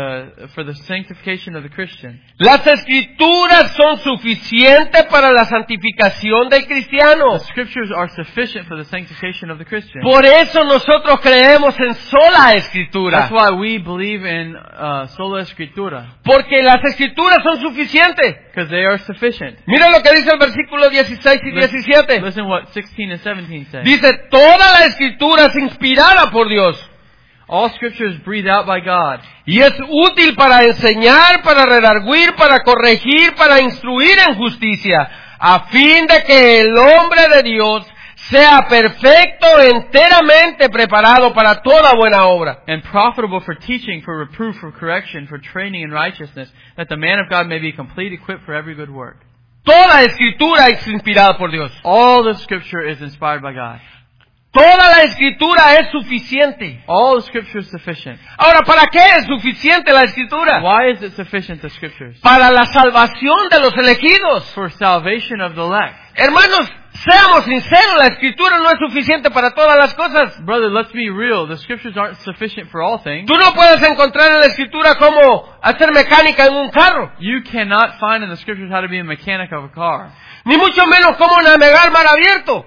for the sanctification of the Christian.
Las Escrituras son suficientes para la santificación del cristiano.
The scriptures are sufficient for the sanctification of the Christian.
Por eso nosotros creemos en sola Escritura.
That's why we believe in sola escritura.
Porque las Escrituras son suficientes.
Because they are sufficient.
Mira lo que dice el versículo 16 y 17.
Listen what 16 and 17 say.
Dice, toda la Escritura es inspirada por Dios.
All scripture is breathed out by God.
Y es útil para enseñar, para redarguir, para corregir, para instruir en justicia, a fin de que el hombre de Dios sea perfecto, enteramente preparado para toda buena obra.
And profitable for teaching, for reproof, for correction, for training in righteousness, that the man of God may be complete, equipped for every good work.
Toda Escritura es inspirada por Dios.
All the scripture is inspired by God.
Toda la Escritura es suficiente.
All the scripture is sufficient.
Ahora, ¿para qué es suficiente la Escritura?
Why is it sufficient, the scriptures?
Para la salvación de los elegidos.
For salvation of the elect.
Hermanos, seamos sinceros, la Escritura no es suficiente para todas las cosas.
Brother, let's be real. The scriptures aren't sufficient for all things.
Tú no puedes encontrar en la Escritura cómo hacer mecánica en un carro,
You cannot find in the scriptures how to be a mechanic of a car.
ni mucho menos cómo navegar mar abierto.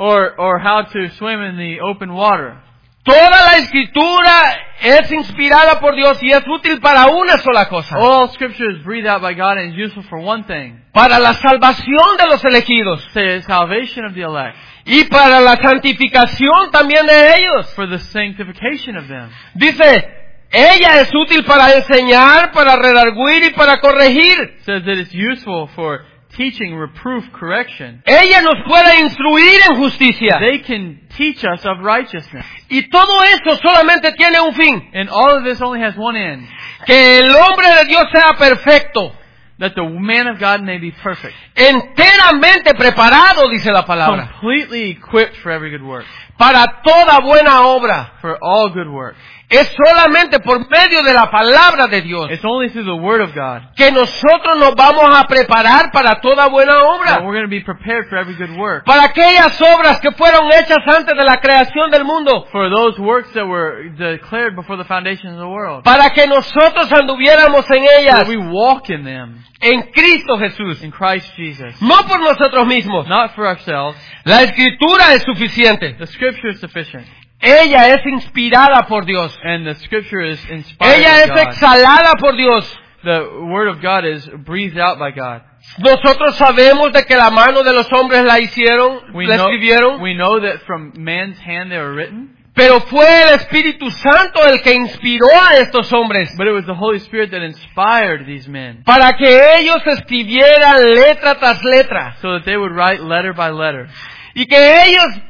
Or how to swim in the open water.
Toda la Escritura es inspirada por Dios y es útil para una sola cosa.
All scripture is breathed out by God and is useful for one thing.
Para la salvación de los elegidos.
The salvation of the elect.
Y para la santificación también de ellos.
For the sanctification of them.
Dice, ella es útil para enseñar, para redarguir y para corregir.
It says that it's useful for teaching, reproof, correction.
Ella nos puede instruir en justicia.
They can teach us of righteousness.
Y todo eso solamente tiene un fin.
And all of this only has one end.
Que el hombre de Dios sea perfecto.
That the man of God may be perfect.
Enteramente preparado, dice la palabra.
Completely equipped for every good work.
Para toda buena obra.
For all good work.
Es solamente por medio de la palabra de Dios
It's only through the word of God
que nosotros nos vamos a preparar para toda buena
that
obra.
we're going to be prepared for every good work.
Para aquellas obras que fueron hechas antes de la creación del mundo.
For those works that were declared before the foundation of the world.
Para que nosotros anduviéramos en ellas.
That we walk in them.
En Cristo Jesús.
In Christ Jesus.
No por nosotros mismos.
Not for ourselves.
La Escritura es suficiente.
The scripture is sufficient.
Ella es inspirada por Dios.
And the scripture is inspired
Ella
by
es
God.
exhalada por Dios.
The word of God is breathed out by God.
Nosotros sabemos de que la mano de los hombres la hicieron, la escribieron.
We know that from man's hand they were written.
Pero fue el Espíritu Santo el que inspiró a estos hombres.
But it was the Holy Spirit that inspired these men.
Para que ellos escribieran letra tras letra.
So that they would write letter by letter.
Y que ellos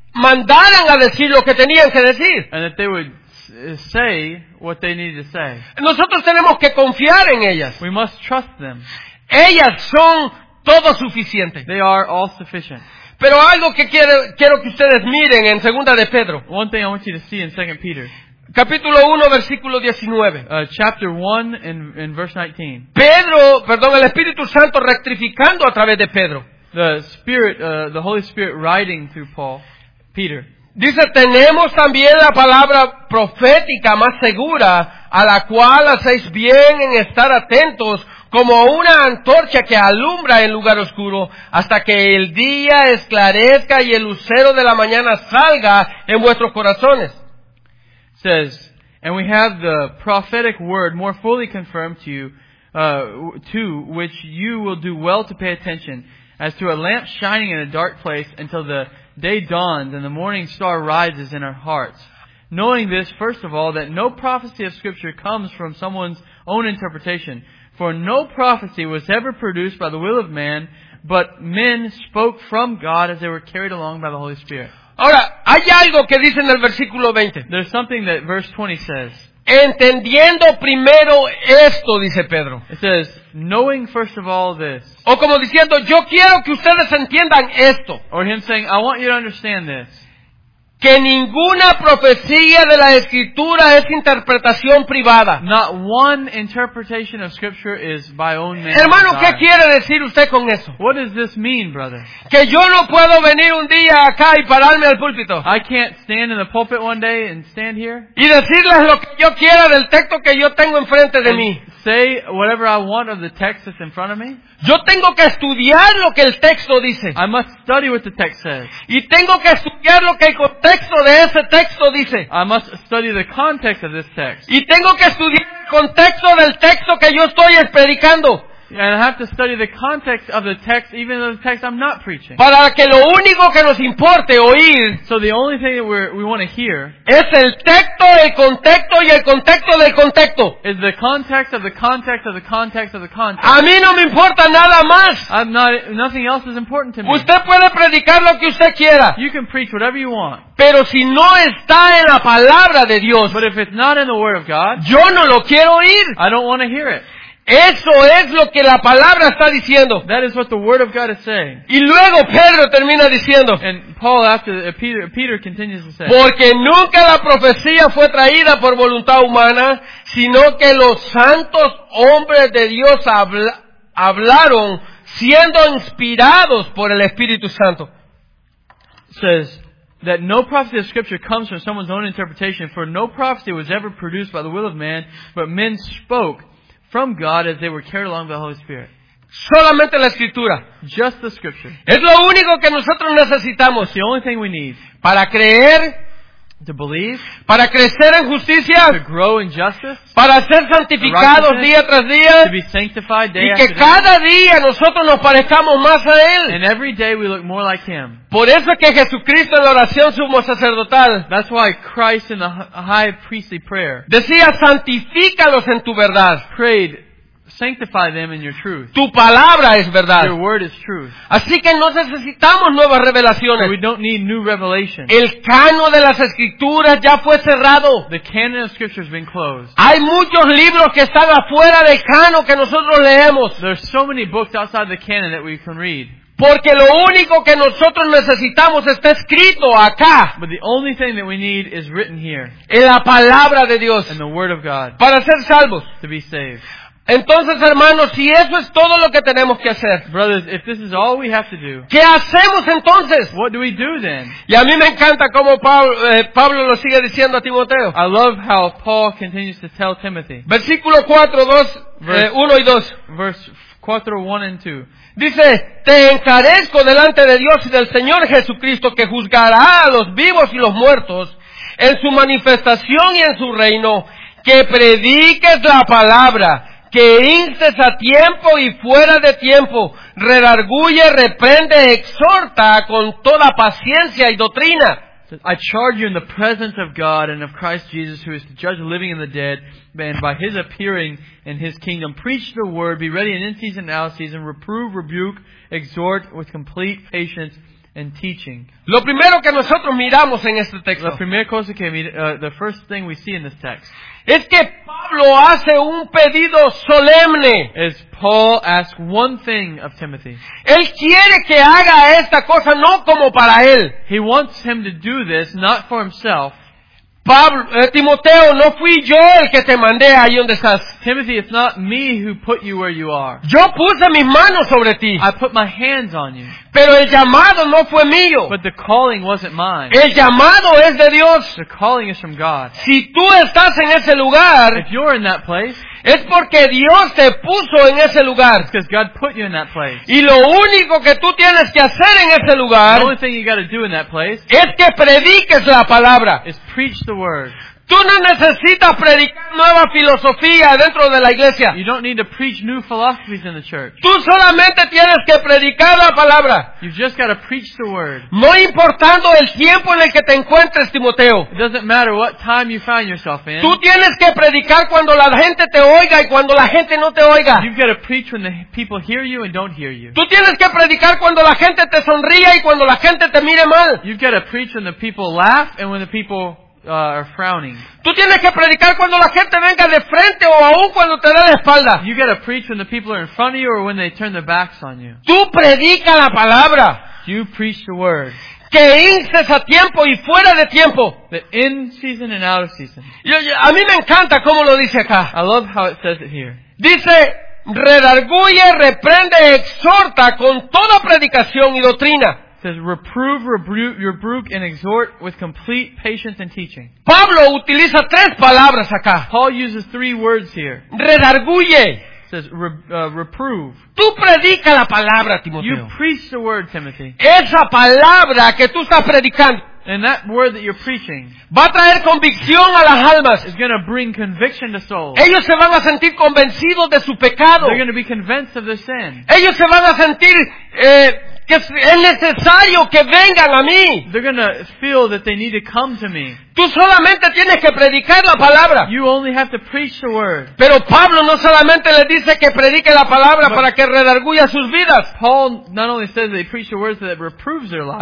mandaran a decir lo que tenían que decir.
and that they would say what they needed to say.
Nosotros tenemos que confiar en ellas.
We must trust them.
Ellas son todo suficiente.
They are all sufficient.
Pero algo que quiero que ustedes miren en 2 de Pedro,
One thing I want you to see in 2 Peter,
capítulo 1, versículo 19.
chapter 1 in verse 19.
El Espíritu Santo rectificando a través de Pedro.
The Holy Spirit writing through Peter.
Dice, tenemos también la palabra profética más segura, a la cual hacéis bien en estar atentos, como una antorcha que alumbra en lugar oscuro, hasta que el día esclarezca y el lucero de la mañana salga en vuestros corazones.
It says, and we have the prophetic word more fully confirmed to you, to which you will do well to pay attention, as to a lamp shining in a dark place until the day dawns and the morning star rises in our hearts. Knowing this, first of all, that no prophecy of Scripture comes from someone's own interpretation. For no prophecy was ever produced by the will of man, but men spoke from God as they were carried along by the Holy Spirit.
Ahora, hay algo que dice en el versículo 20.
There's something that verse 20 says.
Entendiendo primero esto, dice Pedro.
It says, knowing first of all this.
O como diciendo, yo quiero que ustedes entiendan esto.
Or him saying, I want you to understand this.
Que ninguna profecía de la Escritura es interpretación privada.
Not one interpretation of Scripture is by own man's
Hermano, ¿qué
desire.
quiere decir usted con eso?
What does this mean, brother?
Que yo no puedo venir un día acá y pararme al púlpito
I can't stand in the pulpit one day and stand here
y decirles lo que yo quiera del texto que yo tengo enfrente de mí.
and say whatever I want of the text that's in front of me.
Yo tengo que estudiar lo que el texto dice.
I must study what the text says.
Y tengo que estudiar lo que el contexto de ese texto dice.
I must study the context of this text.
Y tengo que estudiar el contexto del texto que yo estoy predicando.
And I have to study the context of the text, even though the text I'm not preaching.
Para que lo único que nos importe oír
So the only thing that we want to hear
es el texto, el contexto y el contexto del contexto.
is the context of the context of the context of the context.
A mí no me importa nada más.
Nothing else is important to me.
Usted puede predicar lo que usted quiera,
You can preach whatever you want.
pero si no está en la palabra de Dios,
But if it's not in the Word of God,
yo no lo quiero oír.
I don't want to hear it.
Eso es lo que la palabra está diciendo.
That is what the Word of God is saying.
Y luego Pedro termina diciendo,
And Paul, after Peter continues to say,
porque nunca la profecía fue traída por voluntad humana, sino que los santos hombres de Dios hablaron siendo inspirados por el Espíritu Santo.
says that no prophecy of Scripture comes from someone's own interpretation, for no prophecy was ever produced by the will of man, but men spoke from God as they were carried along by the Holy Spirit.
Solamente la Escritura.
Just the Scripture.
Es lo único que nosotros necesitamos
It's the only thing we need
para creer,
to believe,
para crecer en
to
justicia,
grow in justice,
para ser santificados día tras
to
día,
be sanctified day
y
after
que
day.
cada día nosotros nos parezcamos más a Él.
And every day we look more like Him.
Por eso es que Jesucristo en la oración sumo sacerdotal
That's why Christ in the high priestly prayer
decía, santifícalos en tu verdad.
prayed, sanctify them in your truth.
Tu palabra es
Your
verdad.
word is truth.
Así que no necesitamos nuevas
So we
revelaciones.
don't need new revelation.
El canon de las Escrituras ya fue cerrado.
The canon of Scripture has been closed.
Hay muchos libros que están afuera del canon que nosotros leemos.
There's so many books outside the canon that we can read.
Porque lo único que nosotros necesitamos está escrito acá,
But the only thing that we need is written here
en la palabra de Dios,
in the Word of God
para ser salvos.
to be saved.
Entonces, hermanos, si eso es todo lo que tenemos que hacer,
Brothers, if this is all we have to do,
¿qué hacemos entonces?
what do we do then?
Y a mí me encanta cómo Pablo lo sigue diciendo a Timoteo.
I love how Paul continues to tell Timothy.
Versículo 4, 1 y 2.
Verse 4, 1 and 2.
Dice, te encarezco delante de Dios y del Señor Jesucristo, que juzgará a los vivos y los muertos en su manifestación y en su reino, que prediques la palabra, que instes a tiempo y fuera de tiempo, redarguye, reprende, exhorta con toda paciencia y doctrina.
I charge you in the presence of God and of Christ Jesus, who is to judge the living and the dead, and by His appearing in His kingdom, preach the word, be ready in season and out of season, reprove, rebuke, exhort with complete patience and teaching.
Lo primero que nosotros miramos en este texto
La primera cosa que the first thing we see in this text
es que Pablo hace un pedido solemne.
is Paul asks one thing of Timothy.
Él quiere que haga esta cosa no como para él.
He wants him to do this not for himself.
Timoteo, no fui yo el que te mandé ahí donde estás.
Timothy, it's not me who put you where you are.
Yo puse mis manos sobre ti.
I put my hands on you.
Pero el llamado no fue mío.
But the calling wasn't mine.
El llamado es de Dios.
The calling is from God.
Si tú estás en ese lugar,
If you're in that place,
es porque Dios te puso en ese lugar.
it's because God put you in that place.
Y lo único que tú tienes que hacer en ese
The
lugar
only thing you got to do in that place
es que prediques la palabra.
is preach the word.
Tú no necesitas predicar nueva filosofía dentro de la iglesia.
You don't need to preach new philosophies in the church.
Tú solamente tienes que predicar la palabra.
You've just got to preach the word.
No importando el tiempo en el que te encuentres, Timoteo.
It doesn't matter what time you find yourself in.
Tú tienes que predicar cuando la gente te oiga y cuando la gente no te oiga.
You've got to preach when the people hear you and don't hear you.
Tú tienes que predicar cuando la gente te sonría y cuando la gente te mire mal.
You've got to preach when the people laugh and when the people are frowning.
Tú tienes que predicar cuando la gente venga de frente o aún cuando te dé la espalda.
You got to preach when the people are in front of you or when they turn their backs on you.
Tú predica la palabra.
You preach the word.
Que instes a tiempo y fuera de tiempo.
The in season and out of season.
A mí me encanta cómo lo dice acá.
I love how it says it here.
Dice, redarguye, reprende, exhorta con toda predicación y doctrina.
It says, reprove, rebuke, and exhort with complete patience and teaching.
Pablo utiliza tres palabras acá.
Paul uses three words here.
Redarguye.
It says, reprove.
Tú predica la palabra,
You
Timoteo.
preach the word, Timothy.
Esa palabra que tú estás predicando
And that word that you're preaching
va a traer convicción a las almas.
is going to bring conviction to souls.
Ellos se van a sentir convencidos de su pecado.
They're going to be convinced of their sin.
Ellos se van a sentir que es necesario que vengan a mí.
They're going to feel that they need to come to me.
Tú solamente tienes que predicar la palabra.
You only have to preach the word.
Pero Pablo no solamente les dice que predique la palabra para que redarguya sus vidas.
Paul not only says they preach the words that reproves their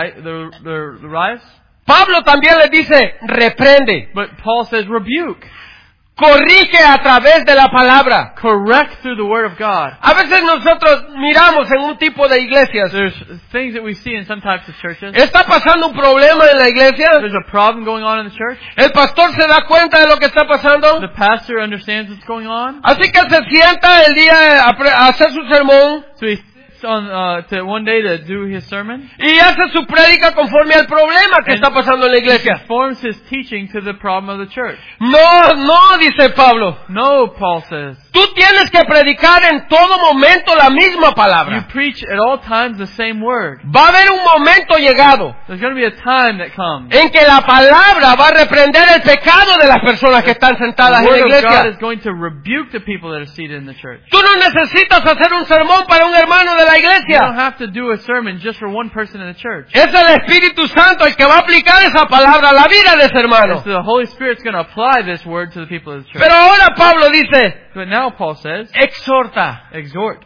lives,
Pablo también les dice, reprende,
but Paul says rebuke,
corrige a través de la palabra.
correct through the word of God.
A veces nosotros miramos en un tipo de iglesias.
There's things that we see in some types of churches.
¿Está pasando un problema en la iglesia?
There's a problem going on in the church.
¿El pastor se da cuenta de lo que está pasando?
The pastor understands what's going on.
Así que se sienta el día a hacer su sermón
So he sits on to one day to do his sermon.
y hace su prédica conforme al problema que está pasando en la iglesia.
Forms his teaching to the problem of the church.
No, dice Pablo.
No, Paul says.
Tú tienes que predicar en todo momento la misma
You
palabra.
preach at all times the same word.
Va a haber un momento llegado
There's going to be a time that comes.
en que la palabra va a reprender el pecado de las personas que están sentadas
The
en la
word of God is
iglesia.
going to rebuke the people that are seated in the church.
Tú no necesitas hacer un sermón para un hermano de la
You don't
iglesia.
have to do a sermon just for one person in the church.
Es el Espíritu Santo el que va a aplicar esa palabra a la vida de ese hermano.
It's the Holy Spirit's going to apply this word to the people of the church.
Pero ahora Pablo dice,
But now Paul says,
exhorta.
exhort.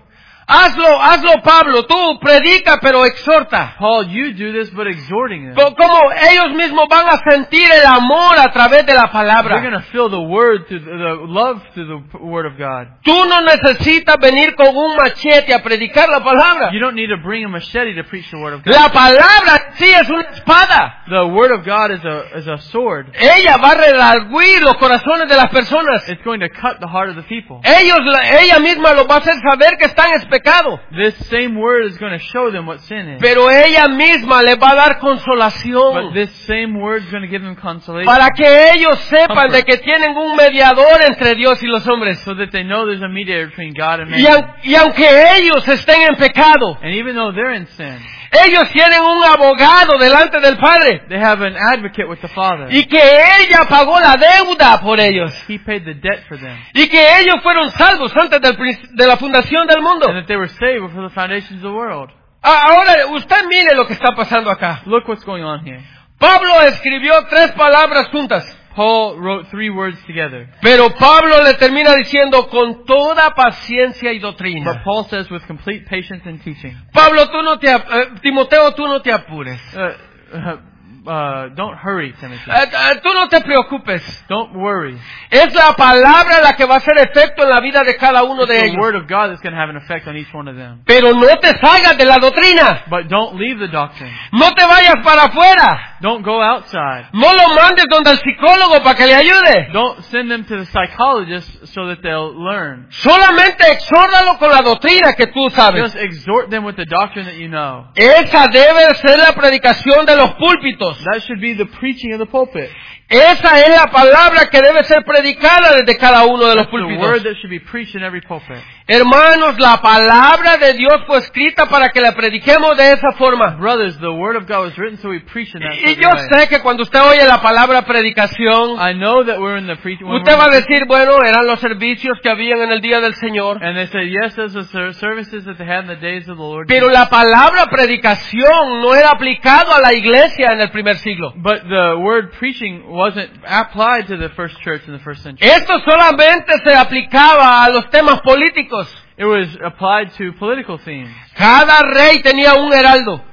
Hazlo Pablo, tú predica pero exhorta.
Paul, you do this, but exhorting them.
Como ellos mismos van a sentir el amor a través de la
They're
palabra.
going to feel the word through the love through the word of God.
Tú no necesitas venir con un machete a predicar la palabra.
You don't need to bring a machete to preach the word of God.
La palabra sí es una espada.
The word of God is a sword.
Ella va a redarguir los corazones de las personas.
It's going to cut the heart of the people.
Ella misma los va a hacer saber que están en pecado.
This same word is going to show them what sin is.
Pero ella misma les va a dar
But
consolación.
this same word is going to give them consolation.
Para que ellos sepan de que tienen un mediador entre Dios y los hombres.
So that they know there's a mediator between God and man.
Y aunque ellos estén en pecado,
And even though they're in sin,
ellos tienen un abogado delante del Padre.
they have an advocate with the Father.
Y que Él ya pagó la deuda por ellos.
He paid the debt for them.
Y que ellos fueron salvos antes de la fundación del mundo.
And that they were saved before the foundations of the world.
Ahora, usted mire lo que está pasando acá.
Look what's going on here.
Pablo escribió 3 palabras juntas.
Paul wrote 3 words together.
Pero Pablo le termina diciendo con toda paciencia y
But
doctrina.
Paul says with complete patience and teaching.
Pablo, Timoteo, tú no te apures.
Don't hurry, Timothy.
Tú no te preocupes.
Don't worry.
Es la palabra la que va a hacer efecto en la vida de cada uno de
It's the
ellos.
word of God that's going to have an effect on each one of them.
Pero no te salgas de la doctrina.
But don't leave the doctrine.
No te vayas para afuera.
Don't go outside.
No lo mandes donde el psicólogo para que le ayude.
Don't send them to the psychologist so that they'll learn.
Solamente exhórtalo con la doctrina que tú sabes.
Just exhort them with the doctrine that you know.
Esa debe ser la predicación de los púlpitos.
That should be the preaching of the pulpit.
Esa es la palabra que debe ser predicada desde cada uno de los
That's the word
púlpitos.
that should be preached in every pulpit.
Hermanos, la palabra de Dios fue escrita para que la prediquemos de esa forma.
Brothers, the word of God was written so we preach in that
Y
sort
yo
of way.
sé que cuando usted oye la palabra predicación,
I know that we're in the preaching.
usted va a decir, bueno, eran los servicios que habían en el día del Señor.
And they say, yes, those are the services that they had in the days of the Lord.
Pero la palabra predicación no era aplicado a la iglesia en el primer siglo.
But the word preaching wasn't applied to the first church in the first century.
Esto solamente se aplicaba a los temas políticos.
It was applied to political themes.
Cada rey tenía un heraldo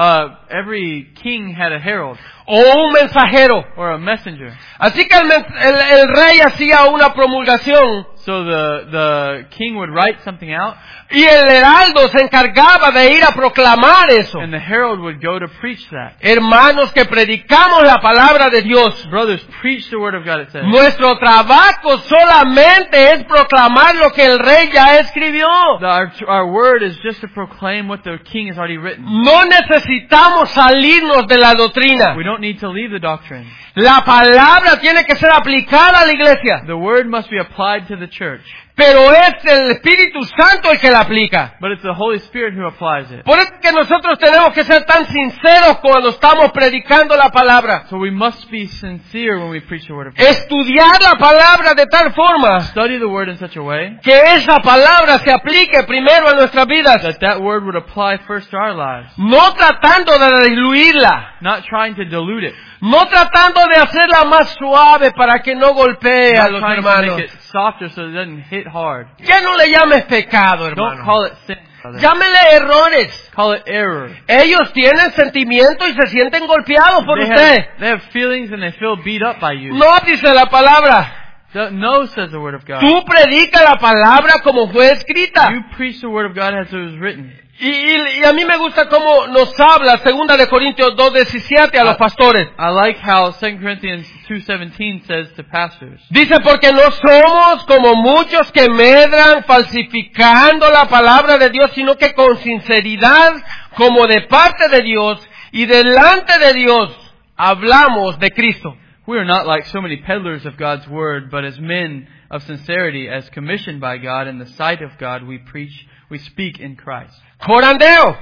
Every king had a herald
o un mensajero.
or a messenger.
Así que el rey hacía una promulgación
So the king would write something out,
y el heraldo se encargaba de ir a proclamar eso.
and the herald would go to preach that.
Hermanos que predicamos la palabra de Dios,
Brothers, preach the word of God, it says.
nuestro trabajo solamente es proclamar lo que el rey ya escribió.
Our word is just to proclaim what the king has already written.
No necesitamos salirnos de la doctrina.
We don't need to leave the doctrine.
La palabra tiene que ser aplicada a la iglesia,
The word must be applied to the church.
pero es el Espíritu Santo el que la aplica.
But it's the Holy Spirit who applies it.
Por eso es que nosotros tenemos que ser tan sinceros cuando estamos predicando la palabra.
So we must be sincere when we preach the word of God.
Estudiar la palabra de tal forma
Study the word in such a way
que esa palabra se aplique primero a nuestras vidas,
that word would apply first to our lives.
no tratando de diluirla,
Not trying to dilute it.
no tratando de hacerla más suave para que no golpee a
Not
los
trying to
hermanos.
make it softer so it doesn't hit hard.
Ya no le llames pecado,
Don't
hermano.
call it sin, brother.
Llámele errores.
Call it error.
Ellos tienen sentimientos y se sienten golpeados por
They
usted.
have feelings and they feel beat up by you.
No, dice la palabra.
No, says the word of God.
Tú predica la palabra como fue escrita.
You preach the word of God as it was written.
Y a mí me gusta cómo nos habla 2 de Corintios 2:17 a los pastores.
I like how 2 Corinthians 2:17 says to pastors.
Dice, porque no somos como muchos que medran falsificando la palabra de Dios, sino que con sinceridad, como de parte de Dios y delante de Dios, hablamos de Cristo.
We are not like so many peddlers of God's word, but as men of sincerity, as commissioned by God in the sight of God, we speak in Christ.
Corandeo.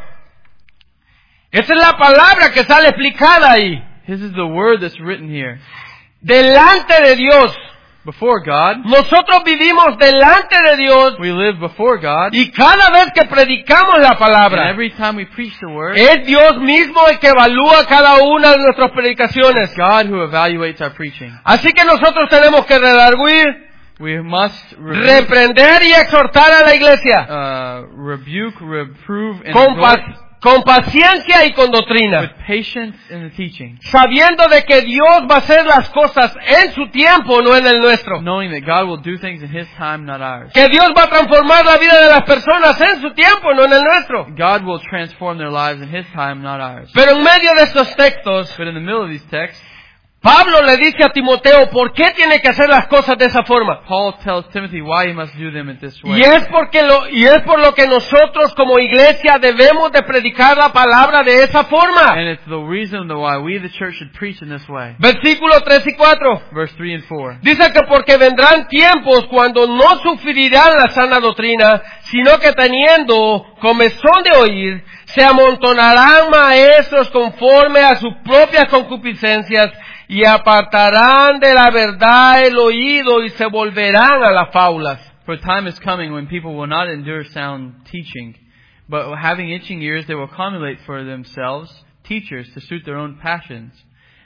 Esa es la palabra que sale explicada ahí.
This is the word that's written here.
Delante de Dios.
Before God,
Nosotros vivimos delante de Dios
we live before God,
y cada vez que predicamos la
and
palabra,
every time we preach the word,
es Dios mismo el que evalúa cada una de nuestras predicaciones.
God who evaluates our preaching.
Así que nosotros tenemos que redarguir,
We must
reprender y exhortar a la iglesia
rebuke, reprove, and
con,
exhort
con paciencia y con doctrina,
with patience in the teaching,
sabiendo de que Dios va a hacer las cosas en su tiempo, no en el nuestro.
knowing that God will do things in His time, not ours.
Que Dios va a transformar la vida de las personas en su tiempo, no en el nuestro.
God will transform their lives in His time, not ours.
Pero en medio de estos textos,
But in the middle of these texts,
Pablo le dice a Timoteo por qué tiene que hacer las cosas de esa forma.
Paul tells Timothy why he must do them in this way.
Y es por lo que nosotros como iglesia debemos de predicar la palabra de esa forma.
And it's the reason why we, the church, should preach in this way.
Versículos 3 y 4.
Verse 3 and 4.
Dice que porque vendrán tiempos cuando no sufrirán la sana doctrina, sino que teniendo comezón de oír, se amontonarán maestros conforme a sus propias concupiscencias y apartarán de la verdad el oído y se volverán a las fábulas.
For a time is coming when people will not endure sound teaching, but having itching ears they will accumulate for themselves teachers to suit their own passions,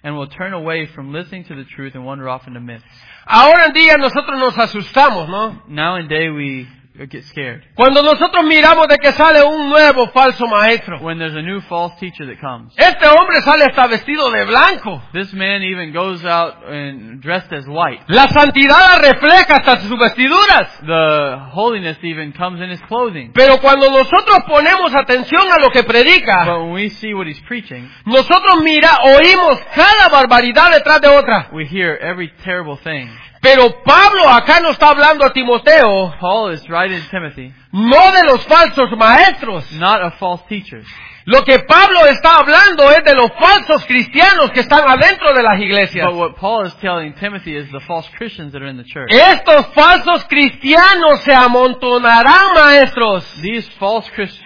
and will turn away from listening to the truth and wander off into myths.
Ahora en día nosotros nos asustamos, ¿no?
Nowadays we get scared
Cuando nosotros miramos de que sale un nuevo falso maestro.
when there's a new false teacher that comes.
Este hombre sale hasta vestido de blanco.
This man even goes out and dressed as white.
La santidad la refleja hasta sus vestiduras.
The holiness even comes in his clothing.
Pero cuando nosotros ponemos atención a lo que predica,
But when we see what he's preaching,
nosotros oímos cada barbaridad detrás de otra.
we hear every terrible thing.
Pero Pablo acá no está hablando a Timoteo,
Paul is writing to Timothy,
no de los falsos maestros.
not of false teachers.
Lo que Pablo está hablando es de los falsos cristianos que están adentro de las iglesias.
But what Paul is telling Timothy is the false Christians that are in the church.
Estos falsos cristianos se amontonarán, maestros.
These false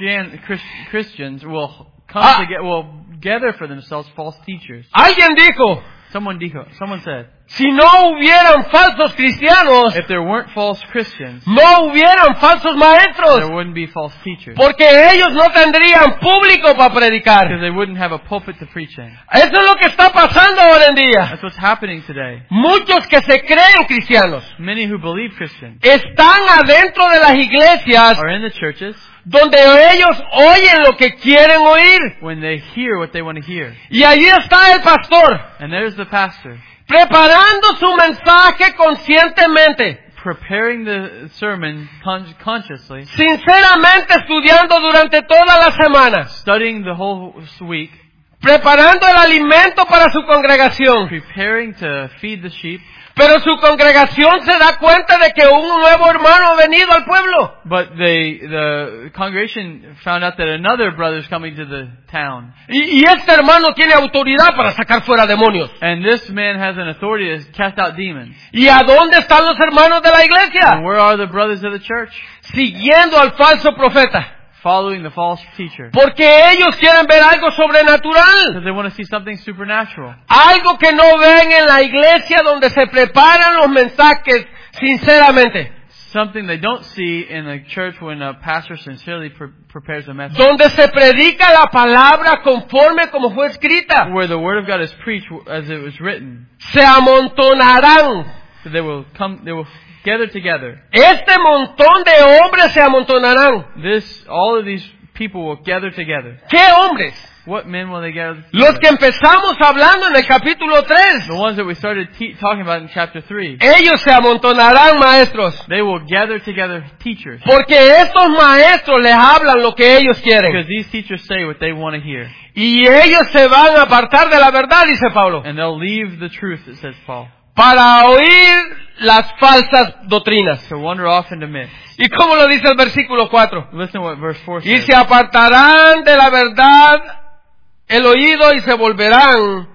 Christians will will gather for themselves false teachers.
Alguien dijo,
Someone said,
si no hubieran falsos cristianos,
if there weren't false Christians,
no hubieran falsos
there
maestros,
wouldn't be false teachers.
porque ellos no tendrían público para predicar.
Because they wouldn't have a pulpit to preach in.
Eso es lo que está pasando ahora en día.
That's what's happening today.
Muchos que se creen cristianos
Many who believe Christian
están adentro de las iglesias
are in the churches
donde ellos oyen lo que quieren oír.
when they hear what they want to hear.
Y allí está el pastor,
And there's the pastor
preparando su mensaje conscientemente,
preparing the sermon consciously,
sinceramente estudiando durante toda la semana,
studying the whole week,
preparando el alimento para su congregación.
preparing to feed the sheep.
Pero su congregación se da cuenta de que un nuevo hermano ha venido al pueblo.
But the congregation found out that another brother is coming to the town.
Y este hermano tiene autoridad para sacar fuera demonios.
And this man has an authority to cast out demons.
¿Y a dónde están los hermanos de la iglesia?
And where are the brothers of the church?
Siguiendo al falso profeta.
Following the false teacher.
Porque ellos quieren ver algo sobrenatural.
Because they want to see something supernatural.
Algo que no ven en la iglesia donde se preparan los mensajes sinceramente.
Something they don't see in the church when a pastor sincerely prepares a message.
Donde se predica la palabra conforme como fue escrita.
Where the word of God is preached as it was written.
Se amontonarán.
So they will gather together.
Este montón de hombres se amontonarán.
All of these people will gather together.
¿Qué hombres?
What men will they gather together?
Los que empezamos hablando en el capítulo 3.
The ones that we started talking about in chapter 3.
Ellos se amontonarán, maestros.
They will gather together teachers.
Porque estos maestros les hablan lo que ellos quieren.
Because these teachers say what they want to hear.
Y ellos se van a apartar de la verdad, dice Pablo.
And they'll leave the truth, it says Paul.
Para oír las falsas doctrinas.
To wander off into myths.
¿Y cómo lo dice el versículo 4?
Listen what verse 4
Y
says.
se apartarán de la verdad el oído y se volverán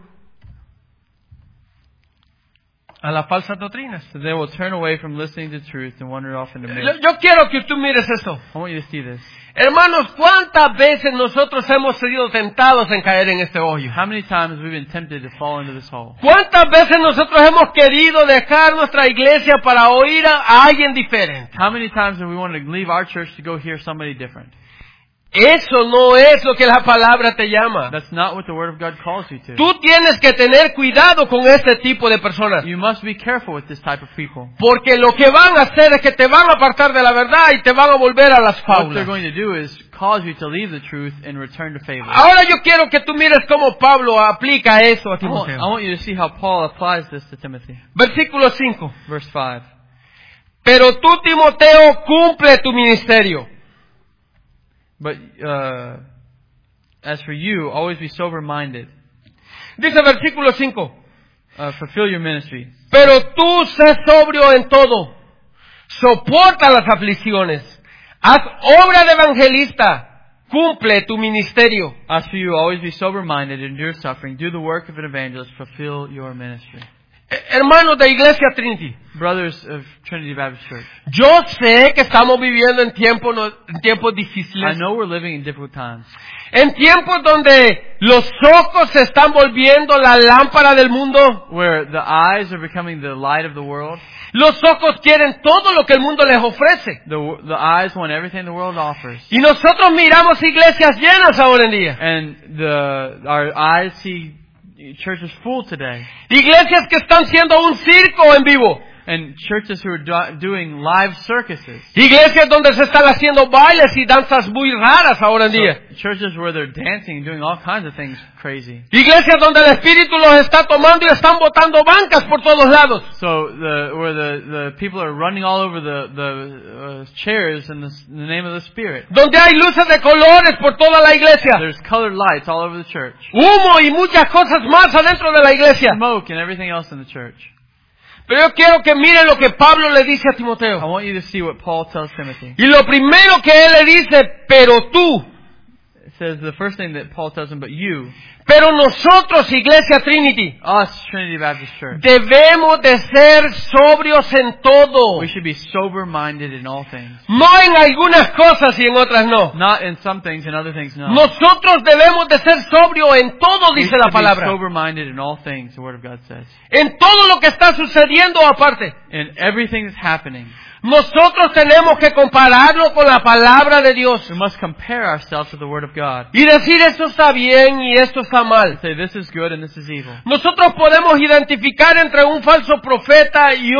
a las falsas doctrinas.
So they will turn away from listening to truth and wander off into myths.
Yo quiero que tú mires esto.
I want you to see this.
Hermanos, ¿cuántas veces nosotros hemos sido tentados en caer en este hoyo?
How many times we've been tempted to fall into this hole?
¿Cuántas veces nosotros hemos querido dejar nuestra iglesia para oír a alguien diferente?
How many times have we wanted to leave our church to go hear somebody different?
Eso no es lo que la palabra te llama.
That's not what the Word of God calls you to.
Tú tienes que tener cuidado con este tipo de personas.
You must be careful with this type of people.
Porque lo que van a hacer es que te van a apartar de la verdad y te van a volver a las
What they're
fábulas.
going to do is cause you to leave the truth and return to fables.
Ahora yo quiero que tú mires cómo Pablo aplica eso a
I want
Timoteo.
you to see how Paul applies this to Timothy.
Versículo 5.
Verse 5.
Pero tú, Timoteo, cumple tu ministerio.
But as for you, always be sober-minded.
Dice versículo 5.
Fulfill your ministry.
Pero tú sé sobrio en todo. Soporta las aflicciones. Haz obra de evangelista. Cumple tu ministerio.
As for you, always be sober-minded, endure suffering, do the work of an evangelist, fulfill your ministry.
Hermanos de Iglesia Trinity,
Brothers of Trinity Baptist Church,
yo sé que estamos viviendo en tiempos
I
difíciles.
know we're living in difficult times.
En tiempos donde los ojos se están volviendo la lámpara del mundo.
Where the eyes are becoming the light of the world.
Los ojos quieren todo lo que el mundo les ofrece.
The eyes want everything the world offers.
Y nosotros miramos iglesias llenas ahora en día.
And our eyes see churches full today.
Iglesias que están siendo un circo en vivo.
And churches who are doing live circuses.
Iglesias donde se están haciendo bailes y danzas muy raras ahora en día.
So, churches where they're dancing and doing all kinds of things crazy.
Iglesias donde el Espíritu los está tomando y están botando bancas por todos lados.
So where the people are running all over the chairs in the name of the Spirit.
Donde hay luces de colores por toda la iglesia.
There's colored lights all over the church.
Humo y muchas cosas más adentro de la iglesia.
Smoke and everything else in the church.
Pero yo quiero que miren lo que Pablo le dice a
I
Timoteo.
want you to see what Paul tells Timothy.
Y lo primero que él le dice, pero tú.
It says the first thing that Paul tells him, but you,
Pero nosotros, Iglesia Trinity,
us, Trinity Baptist Church,
debemos de ser sobrios en todo.
we should be sober-minded in all things.
No en algunas cosas y en otras no.
Not in some things and other things, no.
Nosotros debemos de ser sobrios en todo,
We
dice
should
la
be
palabra.
sober-minded in all things, the Word of God says.
En todo lo que está sucediendo aparte.
In everything that's happening,
Nosotros tenemos que compararlo con la palabra de Dios.
we must compare ourselves with the Word of God.
Y decir esto está bien y esto está mal.
Say this is good and this is evil.
Nosotros podemos identificar entre un falso profeta y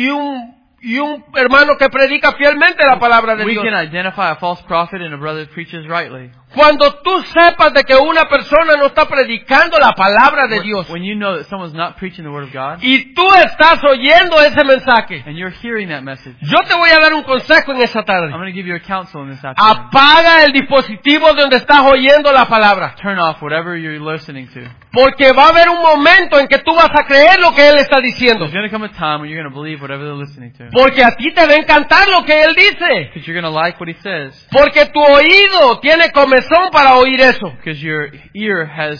un hermano que predica fielmente la palabra de
We
Dios.
can identify a false prophet and a brother that preaches rightly.
Cuando tú sepas de que una persona no está predicando la palabra de Dios
When you know that someone's not preaching the Word of God,
y tú estás oyendo ese mensaje,
and you're hearing that message,
yo te voy a dar un consejo en esta
I'm
tarde.
going to give you a counsel in this afternoon.
Apaga el dispositivo donde estás oyendo la palabra.
Turn off whatever you're listening to.
Porque va a haber un momento en que tú vas a creer lo que Él está diciendo.
There's going to come a time when you're going to believe whatever they're listening to.
Porque a ti te va a encantar lo que Él dice.
Because you're going to like what he says.
Porque tu oído tiene comezón para oír eso.
Because your ear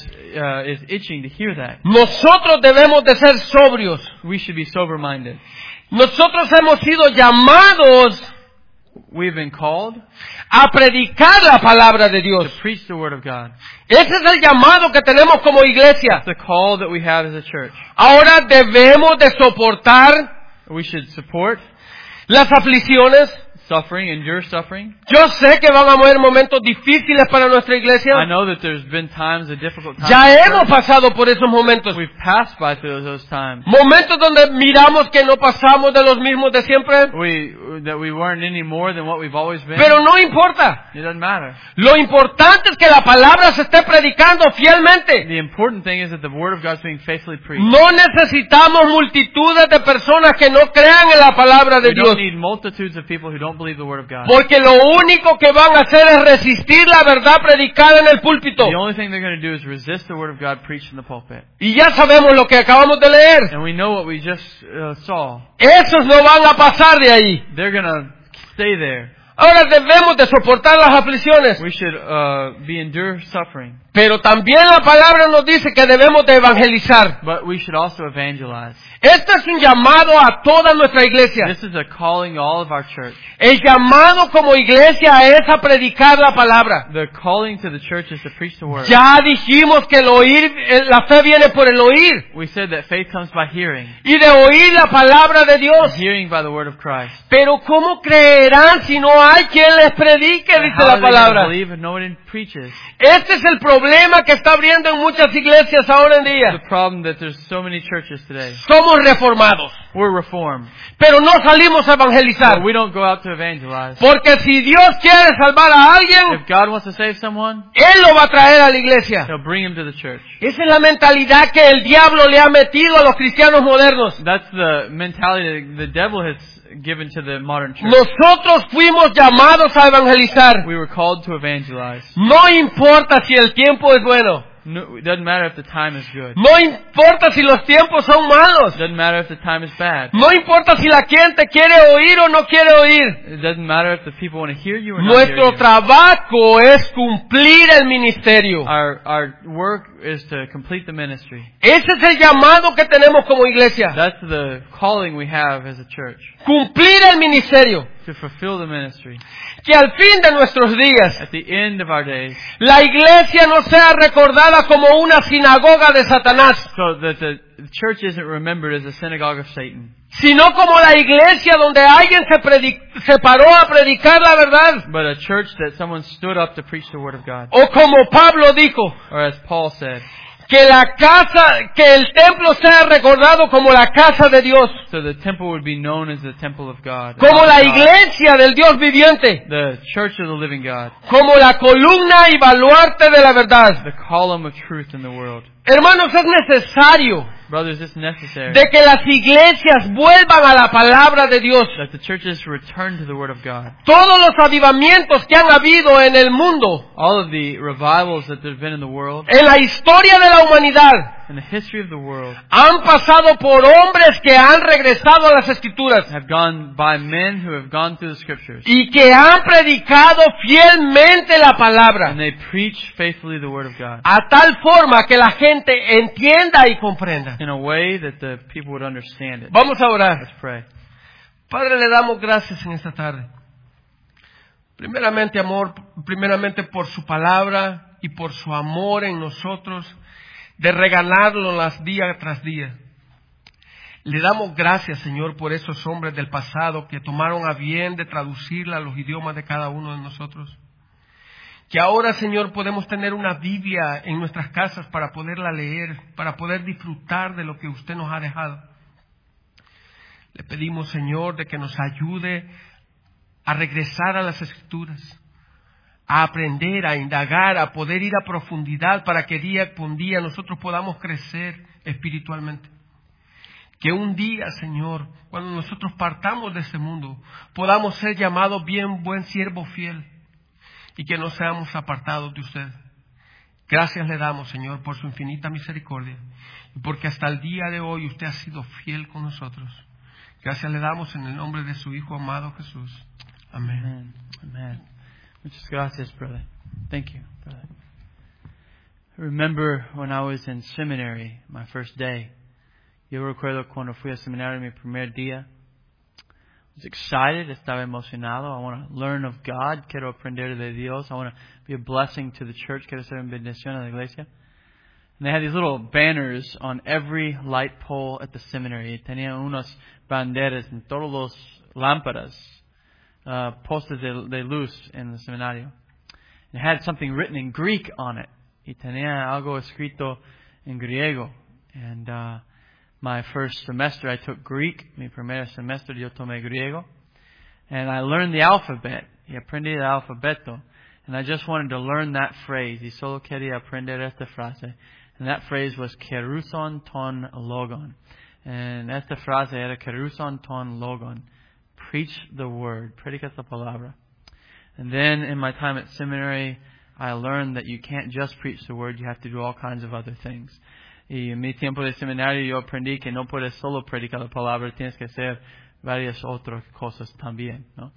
is itching to hear that.
Nosotros debemos de ser sobrios.
We should be sober-minded.
Nosotros hemos sido llamados
We've been called
a predicar la palabra de
to
Dios.
preach the Word of God.
Ese es el llamado que tenemos como iglesia.
It's the call that we have as a church.
Ahora debemos de soportar
We should support
las aflicciones.
suffering, endure suffering.
Yo sé que van a haber momentos difíciles para nuestra iglesia.
I know that there's been times, a difficult times.
Ya hemos pasado por esos momentos.
We've passed by through those times.
Momentos donde miramos que no pasamos de los mismos de siempre.
That we weren't any more than what we've always been.
Pero no importa.
It doesn't matter.
Lo importante es que la palabra se esté predicando fielmente.
The important thing is that the Word of God is being faithfully preached.
No necesitamos multitudes de personas que no crean en la palabra de
We
Dios.
don't need multitudes of people who don't believe the Word of God.
Porque lo único que van a hacer es resistir la verdad predicada en el púlpito.
The only thing they're going to do is resist the Word of God preached in the pulpit.
Y ya sabemos lo que acabamos de leer.
And we know what we just saw.
Esos no van a pasar de ahí.
They're going to stay there.
Ahora debemos de soportar las aflicciones.
We should endure suffering.
Pero también la palabra nos dice que debemos de evangelizar.
But we should also evangelize.
Este es un llamado a toda nuestra iglesia.
This is a calling to all of our church.
El llamado como iglesia es a predicar la palabra.
The calling to the church is to preach the Word.
Ya dijimos que el oír, la fe viene por el oír.
We said that faith comes by hearing.
Y de oír la palabra de Dios.
Hearing by the Word of Christ.
Pero ¿cómo creerán si no hay quien les predique?
And
Dice
how
la
are they going to
palabra.
believe if no one preaches?
Este es el problema que está abriendo en muchas iglesias ahora en
The
día.
problem that there's so many churches today.
Somos reformados,
We're reformed.
pero no salimos a evangelizar.
But we don't go out to evangelize.
Porque si Dios quiere salvar a alguien,
If God wants to save someone,
Él lo va a traer a la iglesia.
He'll bring him to the church.
Esa es la mentalidad que el diablo le ha metido a los cristianos modernos.
That's the mentality that the devil has given to the modern church.
Nosotros fuimos llamados a evangelizar.
We were called to evangelize.
No importa si el tiempo es bueno.
No, it doesn't matter if the time is good.
No importa si los tiempos son malos.
It doesn't matter if the time is bad.
No importa si la gente quiere oír o no quiere oír.
It doesn't matter if the people want to hear you or not hear
Nuestro
you.
trabajo es cumplir el ministerio.
Our work is to complete the ministry.
Ese es el llamado que tenemos como iglesia.
That's the calling we have as a church.
Cumplir el ministerio.
To fulfill the ministry.
Que al fin de nuestros días,
At the end of our days,
la iglesia no sea recordada como una sinagoga de Satanás,
so that the church isn't remembered as a synagogue of Satan,
sino como la iglesia donde alguien se paró a predicar la verdad.
but a church that someone stood up to preach the Word of God.
O como Pablo dijo,
Or as Paul said,
que el templo sea recordado como la casa de Dios,
So the temple would be known as the temple of God.
como
the
la
house of God,
iglesia del Dios viviente,
the church of the living God.
como la columna y baluarte de la verdad.
The column of truth in the world.
Hermanos, es necesario
Brothers, it's necessary
de que las iglesias vuelvan a la palabra de Dios.
that the churches return to the Word of God.
Todos los avivamientos que han habido en el mundo,
All of the revivals that there have been in the world,
en la historia de la humanidad,
in the history of the world,
han pasado por hombres que han regresado a las Escrituras
have gone by men who have gone through the Scriptures.
y que han predicado fielmente la palabra,
And they preach faithfully the Word of God
a tal forma que la gente entienda y comprenda.
in a way that the people would understand it.
Vamos a orar.
Let's pray.
Padre, le damos gracias en esta tarde. Primeramente por su palabra y por su amor en nosotros, de regalarlo día tras día. Le damos gracias, Señor, por esos hombres del pasado que tomaron a bien de traducirla a los idiomas de cada uno de nosotros. Que ahora, Señor, podemos tener una Biblia en nuestras casas para poderla leer, para poder disfrutar de lo que usted nos ha dejado. Le pedimos, Señor, de que nos ayude a regresar a las Escrituras, a aprender, a indagar, a poder ir a profundidad para que día con día nosotros podamos crecer espiritualmente. Que un día, Señor, cuando nosotros partamos de este mundo, podamos ser llamados bien buen siervo fiel y que no seamos apartados de usted. Gracias le damos, Señor, por su infinita misericordia y porque hasta el día de hoy usted ha sido fiel con nosotros. Gracias le damos en el nombre de su Hijo amado Jesús. Amén.
Amen. Muchas gracias, brother. Thank you, brother. I remember when I was in seminary, my first day. Yo recuerdo cuando fui al seminario mi primer día. I was excited, estaba emocionado. I want to learn of God, quiero aprender de Dios. I want to be a blessing to the church, quiero ser una bendición a la iglesia. And they had these little banners on every light pole at the seminary. Tenían unos banderas en todos los lámparas, postes de luz en el seminario. It had something written in Greek on it. Y tenía algo escrito en griego. And my first semester I took Greek. Mi primer semestre yo tomé griego. And I learned the alphabet. Y aprendí el alfabeto. And I just wanted to learn that phrase. Y solo quería aprender esta frase. And that phrase was keruson ton logon. And esta frase era keruson ton logon. Preach the word. Predica la palabra. And then in my time at seminary, I learned that you can't just preach the word. You have to do all kinds of other things. Y en mi tiempo de seminario yo aprendí que no puedes solo predicar la palabra. Tienes que hacer varias otras cosas también, ¿no?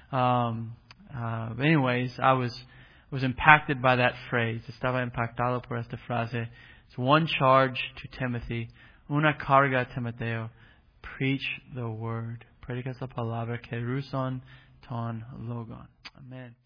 Anyways, I was impacted by that phrase. Estaba impactado por esta frase. It's one charge to Timothy. Una carga a Timoteo. Preach the word. Predica la palabra. Keruson ton logon. Amen.